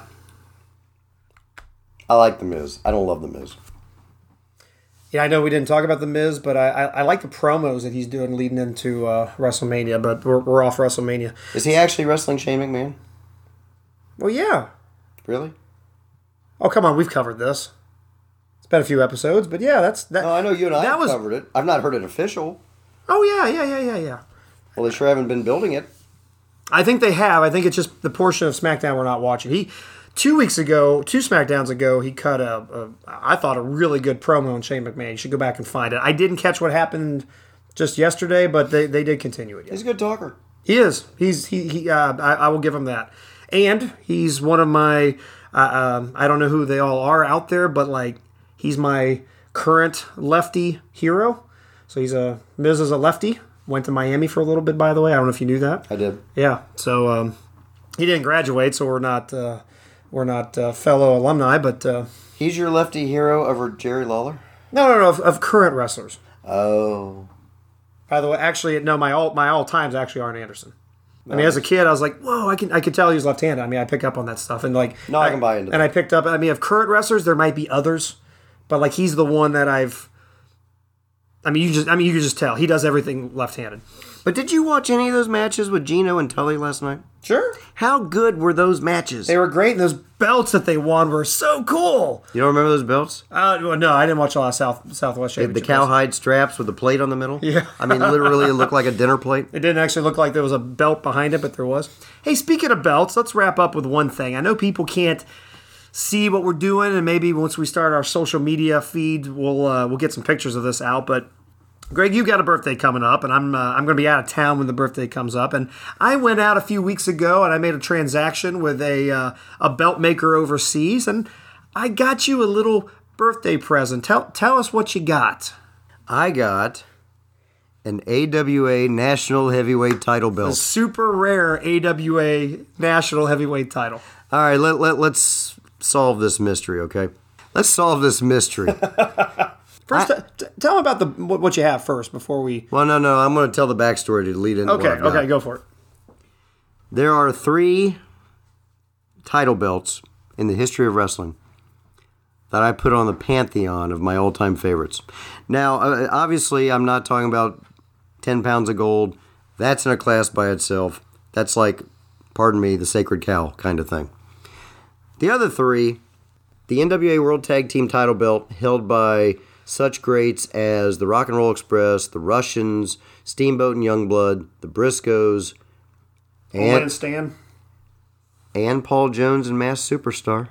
I like The Miz. I don't love The Miz. Yeah, I know we didn't talk about The Miz, but I, I, I like the promos that he's doing leading into uh, WrestleMania, but we're, we're off WrestleMania. Is he actually wrestling Shane McMahon? Well, yeah. Really? Oh, come on, we've covered this. It's been a few episodes, but yeah, that's... that. No, I know you and I that have was, covered it. I've not heard it official. Oh, yeah, yeah, yeah, yeah, yeah. Well, they sure haven't been building it. I think they have. I think it's just the portion of SmackDown we're not watching. He... Two weeks ago, two SmackDowns ago, he cut a, a, I thought, a really good promo on Shane McMahon. You should go back and find it. I didn't catch what happened just yesterday, but they, they did continue it. Yeah. He's a good talker. He is. He's he. he uh, I, I will give him that. And he's one of my, uh, um, I don't know who they all are out there, but like he's my current lefty hero. So he's a, Miz is a lefty. Went to Miami for a little bit, by the way. I don't know if you knew that. I did. Yeah. So um, he didn't graduate, so we're not... Uh, We're not uh, fellow alumni, but... Uh, He's your lefty hero over Jerry Lawler? no, no, no, of, of current wrestlers. Oh. By the way, actually, no, my all my all times actually Arn Anderson. I mean, as a kid, I was like, whoa, I can I could tell he was left-handed. I mean, I pick up on that stuff. And like, No, I can buy into And that. I picked up, I mean, of current wrestlers, there might be others, but like he's the one that I've... I mean, you just I mean, you can just tell. He does everything left-handed. But did you watch any of those matches with Gino and Tully last night? Sure. How good were those matches? They were great, and those belts that they won were so cool. You don't remember those belts? Uh, well, no, I didn't watch a lot of South Southwest The Championship. cowhide straps with the plate on the middle? Yeah. I mean, literally, it looked like a dinner plate. It didn't actually look like there was a belt behind it, but there was. Hey, speaking of belts, let's wrap up with one thing. I know people can't see what we're doing, and maybe once we start our social media feed, we'll uh, we'll get some pictures of this out. But Greg, you've got a birthday coming up, and I'm uh, I'm going to be out of town when the birthday comes up. And I went out a few weeks ago, and I made a transaction with a uh, a belt maker overseas, and I got you a little birthday present. Tell tell us what you got. I got an A W A National Heavyweight title A belt. super rare A W A National Heavyweight title. All right, let, let, let's solve this mystery, okay? Let's solve this mystery. First, I, t- tell them about the what, what you have first before we. Well, no, no, I'm going to tell the backstory to lead into Okay, what I've got. okay, go for it. There are three title belts in the history of wrestling that I put on the pantheon of my all-time favorites. Now, uh, obviously, I'm not talking about ten pounds of gold. That's in a class by itself. That's like, pardon me, the sacred cow kind of thing. The other three, the N W A World Tag Team title belt held by such greats as the Rock and Roll Express, the Russians, Steamboat and Youngblood, the Briscoes, And and, Stan. and Paul Jones and Masked Superstar.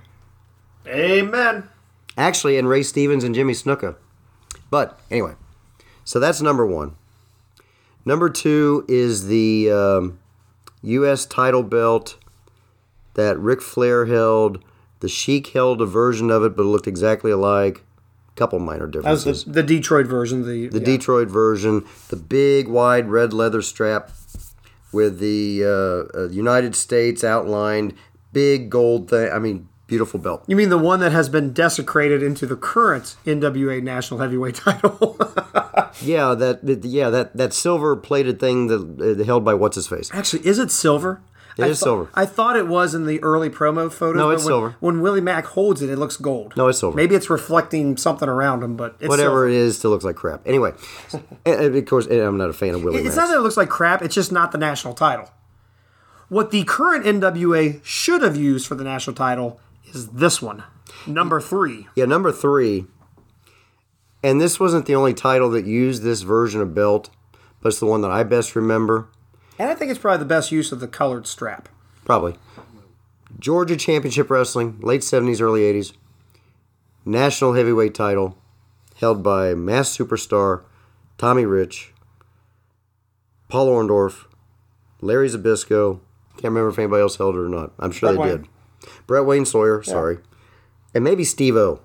Amen. Actually, and Ray Stevens and Jimmy Snuka. But anyway, so that's number one. Number two is the um, U S title belt that Ric Flair held. The Sheik held a version of it, but it looked exactly alike. Couple minor That was differences. the, the Detroit version. The, The yeah. Detroit version, the big, wide red leather strap with the uh, uh, United States outlined, big gold thing. I mean, beautiful belt. You mean the one that has been desecrated into the current N W A National Heavyweight title? Yeah, that that- yeah that, that silver plated thing that uh, held by what's his face. Actually, is it silver? It I is thought- silver. I thought it was in the early promo photos. No, but it's when, silver. When Willie Mack holds it, it looks gold. No, it's silver. Maybe it's reflecting something around him, but it's Whatever silver. it is, still looks like crap. Anyway, and- and of course, and I'm not a fan of Willie It's Mack. not that it looks like crap. It's just not the national title. What the current N W A should have used for the national title is this one, number three. Yeah, number three. And this wasn't the only title that used this version of belt, but it's the one that I best remember. And I think it's probably the best use of the colored strap. Probably. Georgia Championship Wrestling, late seventies, early eighties. National heavyweight title held by Masked Superstar Tommy Rich, Paul Orndorff, Larry Zbyszko. Can't remember if anybody else held it or not. I'm sure Brett they Wayne. did. Brett Wayne Sawyer, sorry. And maybe Steve-O.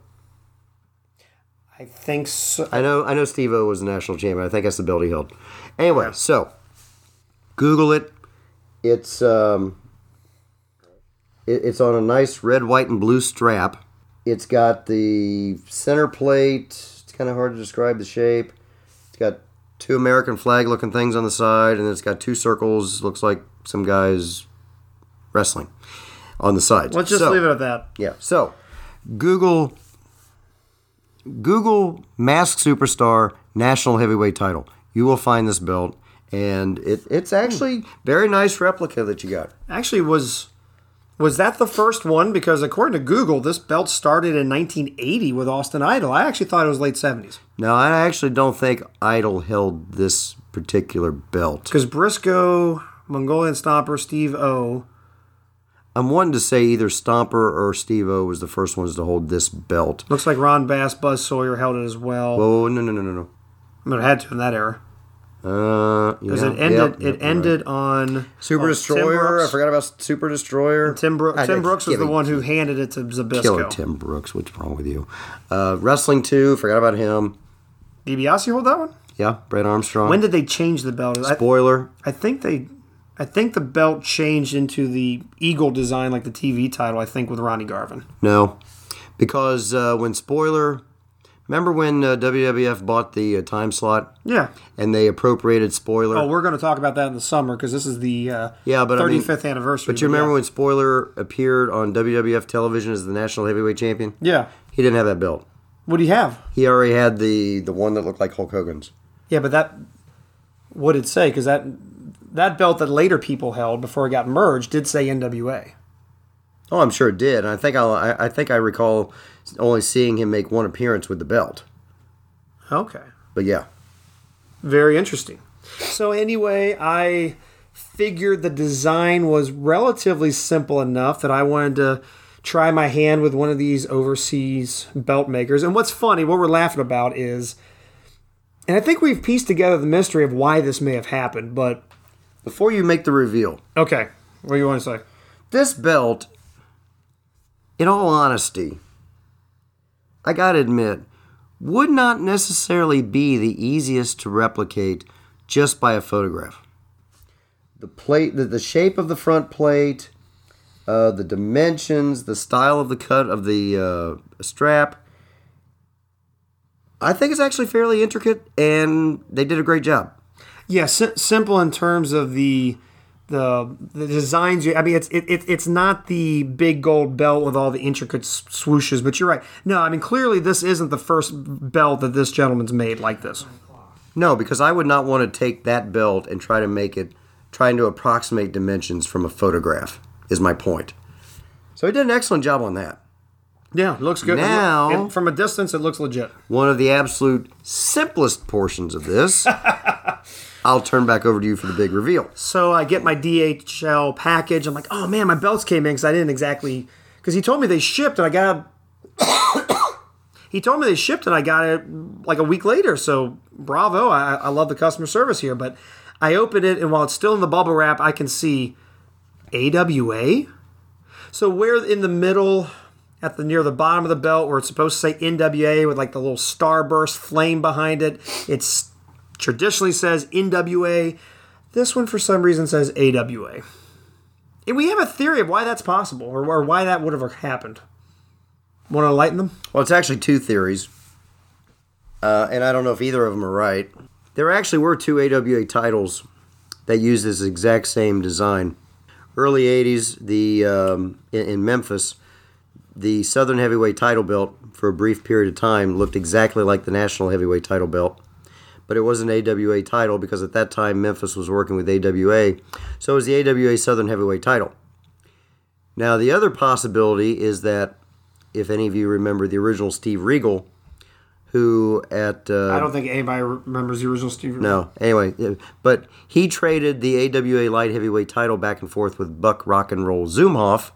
I think so. I know I know Steve-O was the national champion. I think that's the belt he held. Anyway, so Google it. It's um it, it's on a nice red, white, and blue strap. It's got the center plate. It's kind of hard to describe the shape. It's got two American flag looking things on the side, and it's got two circles. Looks like some guys wrestling on the sides. Let's just So- leave it at that. yeah. So, Google Google Masked Superstar National Heavyweight Title. You will find this belt, and it, it's actually very nice replica that you got. Actually, was was that the first one? Because according to Google, this belt started in nineteen eighty with Austin Idol. I actually thought it was late seventies. No, I actually don't think Idol held this particular belt. Because Briscoe, Mongolian Stomper, Steve O. I'm wanting to say either Stomper or Steve-O was the first ones to hold this belt. Looks like Ron Bass, Buzz Sawyer held it as well. Whoa, no, no, no, no, no. I mean, it had to in that era. Uh, Because yeah, it ended yep, it yep, you're ended right. on Super oh, Tim Destroyer. I Brooks. forgot about Super Destroyer. Tim, Bro- I- Tim Brooks was give the it- one who handed it to Zbyszko. Killer Tim Brooks. What's wrong with you? Uh, Wrestling two. Forgot about him. DiBiase hold that one? Yeah, Brett Armstrong. When did they change the belt? I, Spoiler. I think they, I think the belt changed into the eagle design, like the T V title. I think with Ronnie Garvin. No, because uh, when Spoiler, remember when uh, W W F bought the uh, time slot Yeah. and they appropriated Spoiler? Oh, we're going to talk about that in the summer because this is the uh, Yeah, but I mean- thirty-fifth anniversary. but you remember yeah. when Spoiler appeared on W W F television as the national heavyweight champion? Yeah. He didn't have that belt. What do you have? He already had the the one that looked like Hulk Hogan's. Yeah, but that what did it say? Because that that belt that later people held before it got merged did say N W A. Oh, I'm sure it did. And I think I'll, I I think I recall only seeing him make one appearance with the belt. Okay. But yeah. Very interesting. So anyway, I figured the design was relatively simple enough that I wanted to try my hand with one of these overseas belt makers. And what's funny, what we're laughing about is, and I think we've pieced together the mystery of why this may have happened, but Before you make the reveal, okay, what do you want to say? this belt, in all honesty, I gotta admit, would not necessarily be the easiest to replicate just by a photograph. The plate, the, the shape of the front plate, uh, the dimensions, the style of the cut of the uh, strap, I think it's actually fairly intricate, and they did a great job. Yeah, si- simple in terms of the the the designs. I mean, it's it, it it's not the big gold belt with all the intricate s- swooshes, but you're right. No, I mean clearly this isn't the first belt that this gentleman's made like this. No, because I would not want to take that belt and try to make it, trying to approximate dimensions from a photograph, is my point. So he did an excellent job on that. Yeah, it looks good. Now- And from a distance, it looks legit. One of the absolute simplest portions of this, I'll turn back over to you for the big reveal. So I get my D H L package. I'm like, oh man, my belts came in because I didn't exactly because he told me they shipped and I got. He told me they shipped and I got it like a week later. So bravo, I, I love the customer service here. But I open it and while it's still in the bubble wrap, I can see A W A. So where in the middle, at the near the bottom of the belt, where it's supposed to say N W A with like the little starburst flame behind it, it's traditionally says N W A. This one for some reason says A W A. And we have a theory of why that's possible or, or why that would have happened. Want to enlighten them? Well, it's actually two theories, uh, and I don't know if either of them are right. There actually were two A W A titles that used this exact same design early eighties, the um, in, in Memphis, the Southern Heavyweight title belt for a brief period of time looked exactly like the National Heavyweight title belt. But it was an A W A title because at that time Memphis was working with A W A. So it was the A W A Southern Heavyweight title. Now the other possibility is that, if any of you remember the original Steve Regal, who at... Uh, I don't think anybody remembers the original Steve Regal. No, anyway. But he traded the A W A Light Heavyweight title back and forth with Buck Rock and Roll Zumhoff,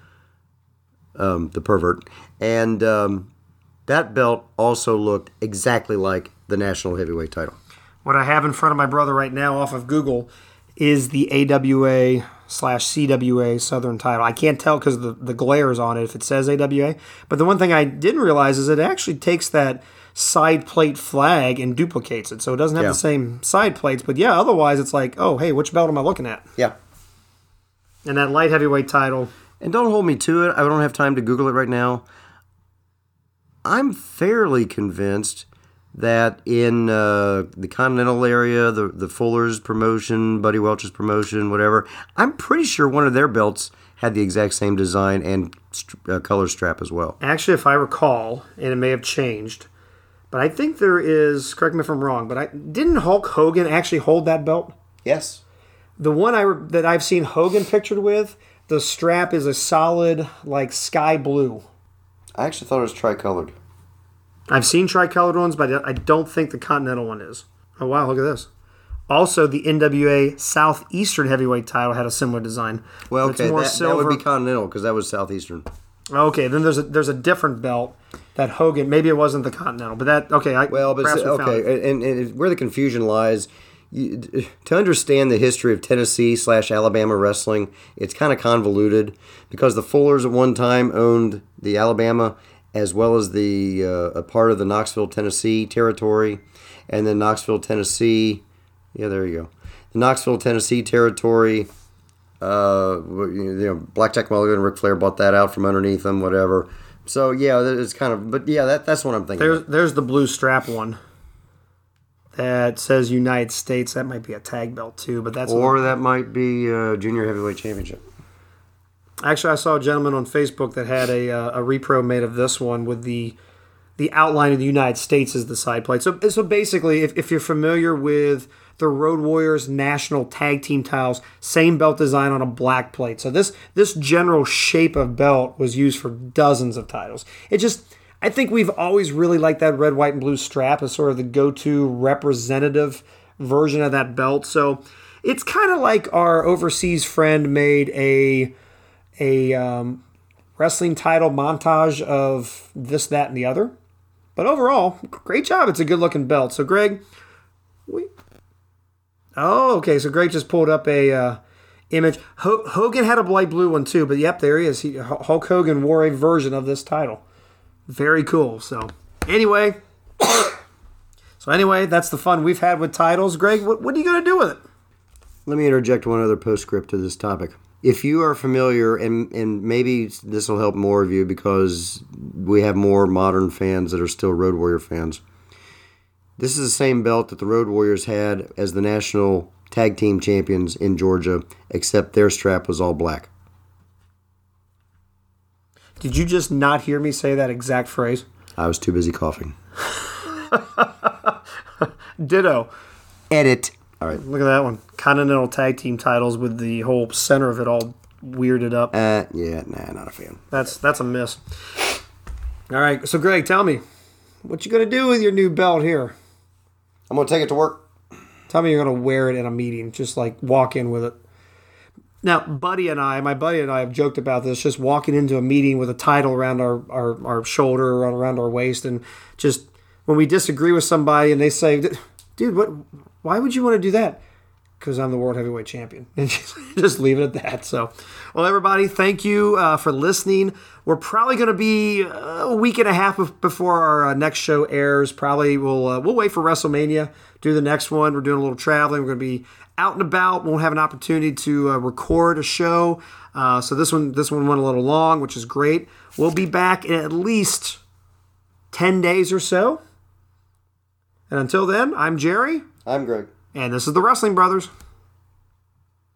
um, the pervert. And um, that belt also looked exactly like the National Heavyweight title. What I have in front of my brother right now off of Google is the A W A slash C W A Southern title. I can't tell because the, the glare is on it if it says A W A. But the one thing I didn't realize is it actually takes that side plate flag and duplicates it. So it doesn't have Yeah. the same side plates. But yeah, otherwise it's like, oh, hey, which belt am I looking at? Yeah. And that light heavyweight title. And don't hold me to it. I don't have time to Google it right now. I'm fairly convinced that in uh, the Continental area, the, the Fuller's promotion, Buddy Welch's promotion, whatever, I'm pretty sure one of their belts had the exact same design and uh, color strap as well. Actually, if I recall, and it may have changed, but I think there is, correct me if I'm wrong, but I didn't Hulk Hogan actually hold that belt? Yes. The one I that I've seen Hogan pictured with, the strap is a solid, like, sky blue. I actually thought it was tricolored. I've seen tricolored ones, but I don't think the Continental one is. Oh, wow, look at this. Also, the N W A Southeastern Heavyweight title had a similar design. Well, It's okay, more that, that silver. would be Continental because that was Southeastern. Okay, then there's a there's a different belt that Hogan, maybe it wasn't the Continental, but that, okay. I, Well, but perhaps see, we found it. okay, and, and where the confusion lies, you, to understand the history of Tennessee slash Alabama wrestling, it's kind of convoluted because the Fullers at one time owned the Alabama as well as the uh, a part of the Knoxville, Tennessee territory, and then Knoxville, Tennessee. Yeah, there you go. The Knoxville, Tennessee territory. Uh, you know, Blackjack Mulligan and Ric Flair bought that out from underneath them, whatever. So yeah, it's kind of, but yeah, that that's what I'm thinking. There's there's the blue strap one that says United States. That might be a tag belt too, but that's Or that might be uh, Junior Heavyweight Championship. Actually, I saw a gentleman on Facebook that had a uh, a repro made of this one with the the outline of the United States as the side plate. So so basically, if, if you're familiar with the Road Warriors National Tag Team titles, same belt design on a black plate. So this this general shape of belt was used for dozens of titles. It just, I think we've always really liked that red, white, and blue strap as sort of the go-to representative version of that belt. So it's kind of like our overseas friend made a a um, wrestling title montage of this, that, and the other. But overall, great job. It's a good-looking belt. So, Greg, we... Oh, okay. So Greg just pulled up a uh, image. H- Hogan had a light blue one too, but yep, there he is. He, Hulk Hogan wore a version of this title. Very cool. So, anyway, so anyway, that's the fun we've had with titles. Greg, what, what are you going to do with it? Let me interject one other postscript to this topic. If you are familiar, and, and maybe this will help more of you because we have more modern fans that are still Road Warrior fans. This is the same belt that the Road Warriors had as the national tag team champions in Georgia, except their strap was all black. Did you just not hear me say that exact phrase? I was too busy coughing. Ditto. Edit. All right. Look at that one. Continental tag team titles with the whole center of it all weirded up. Uh, yeah, nah, not a fan. That's that's a miss. All right. So, Greg, tell me, what you going to do with your new belt here? I'm going to take it to work. Tell me you're going to wear it in a meeting, just like walk in with it. Now, Buddy and I, my buddy and I have joked about this, just walking into a meeting with a title around our, our, our shoulder or around our waist, and just when we disagree with somebody and they say, dude, what? Why would you want to do that? Because I'm the World Heavyweight Champion. And just, just leave it at that. So, well, everybody, thank you uh, for listening. We're probably going to be a week and a half before our uh, next show airs. Probably we'll uh, we'll wait for WrestleMania, do the next one. We're doing a little traveling. We're going to be out and about. Won't have an opportunity to uh, record a show. Uh, so this one this one went a little long, which is great. We'll be back in at least ten days or so. And until then, I'm Jerry. I'm Greg. And this is the Wrestling Brothers.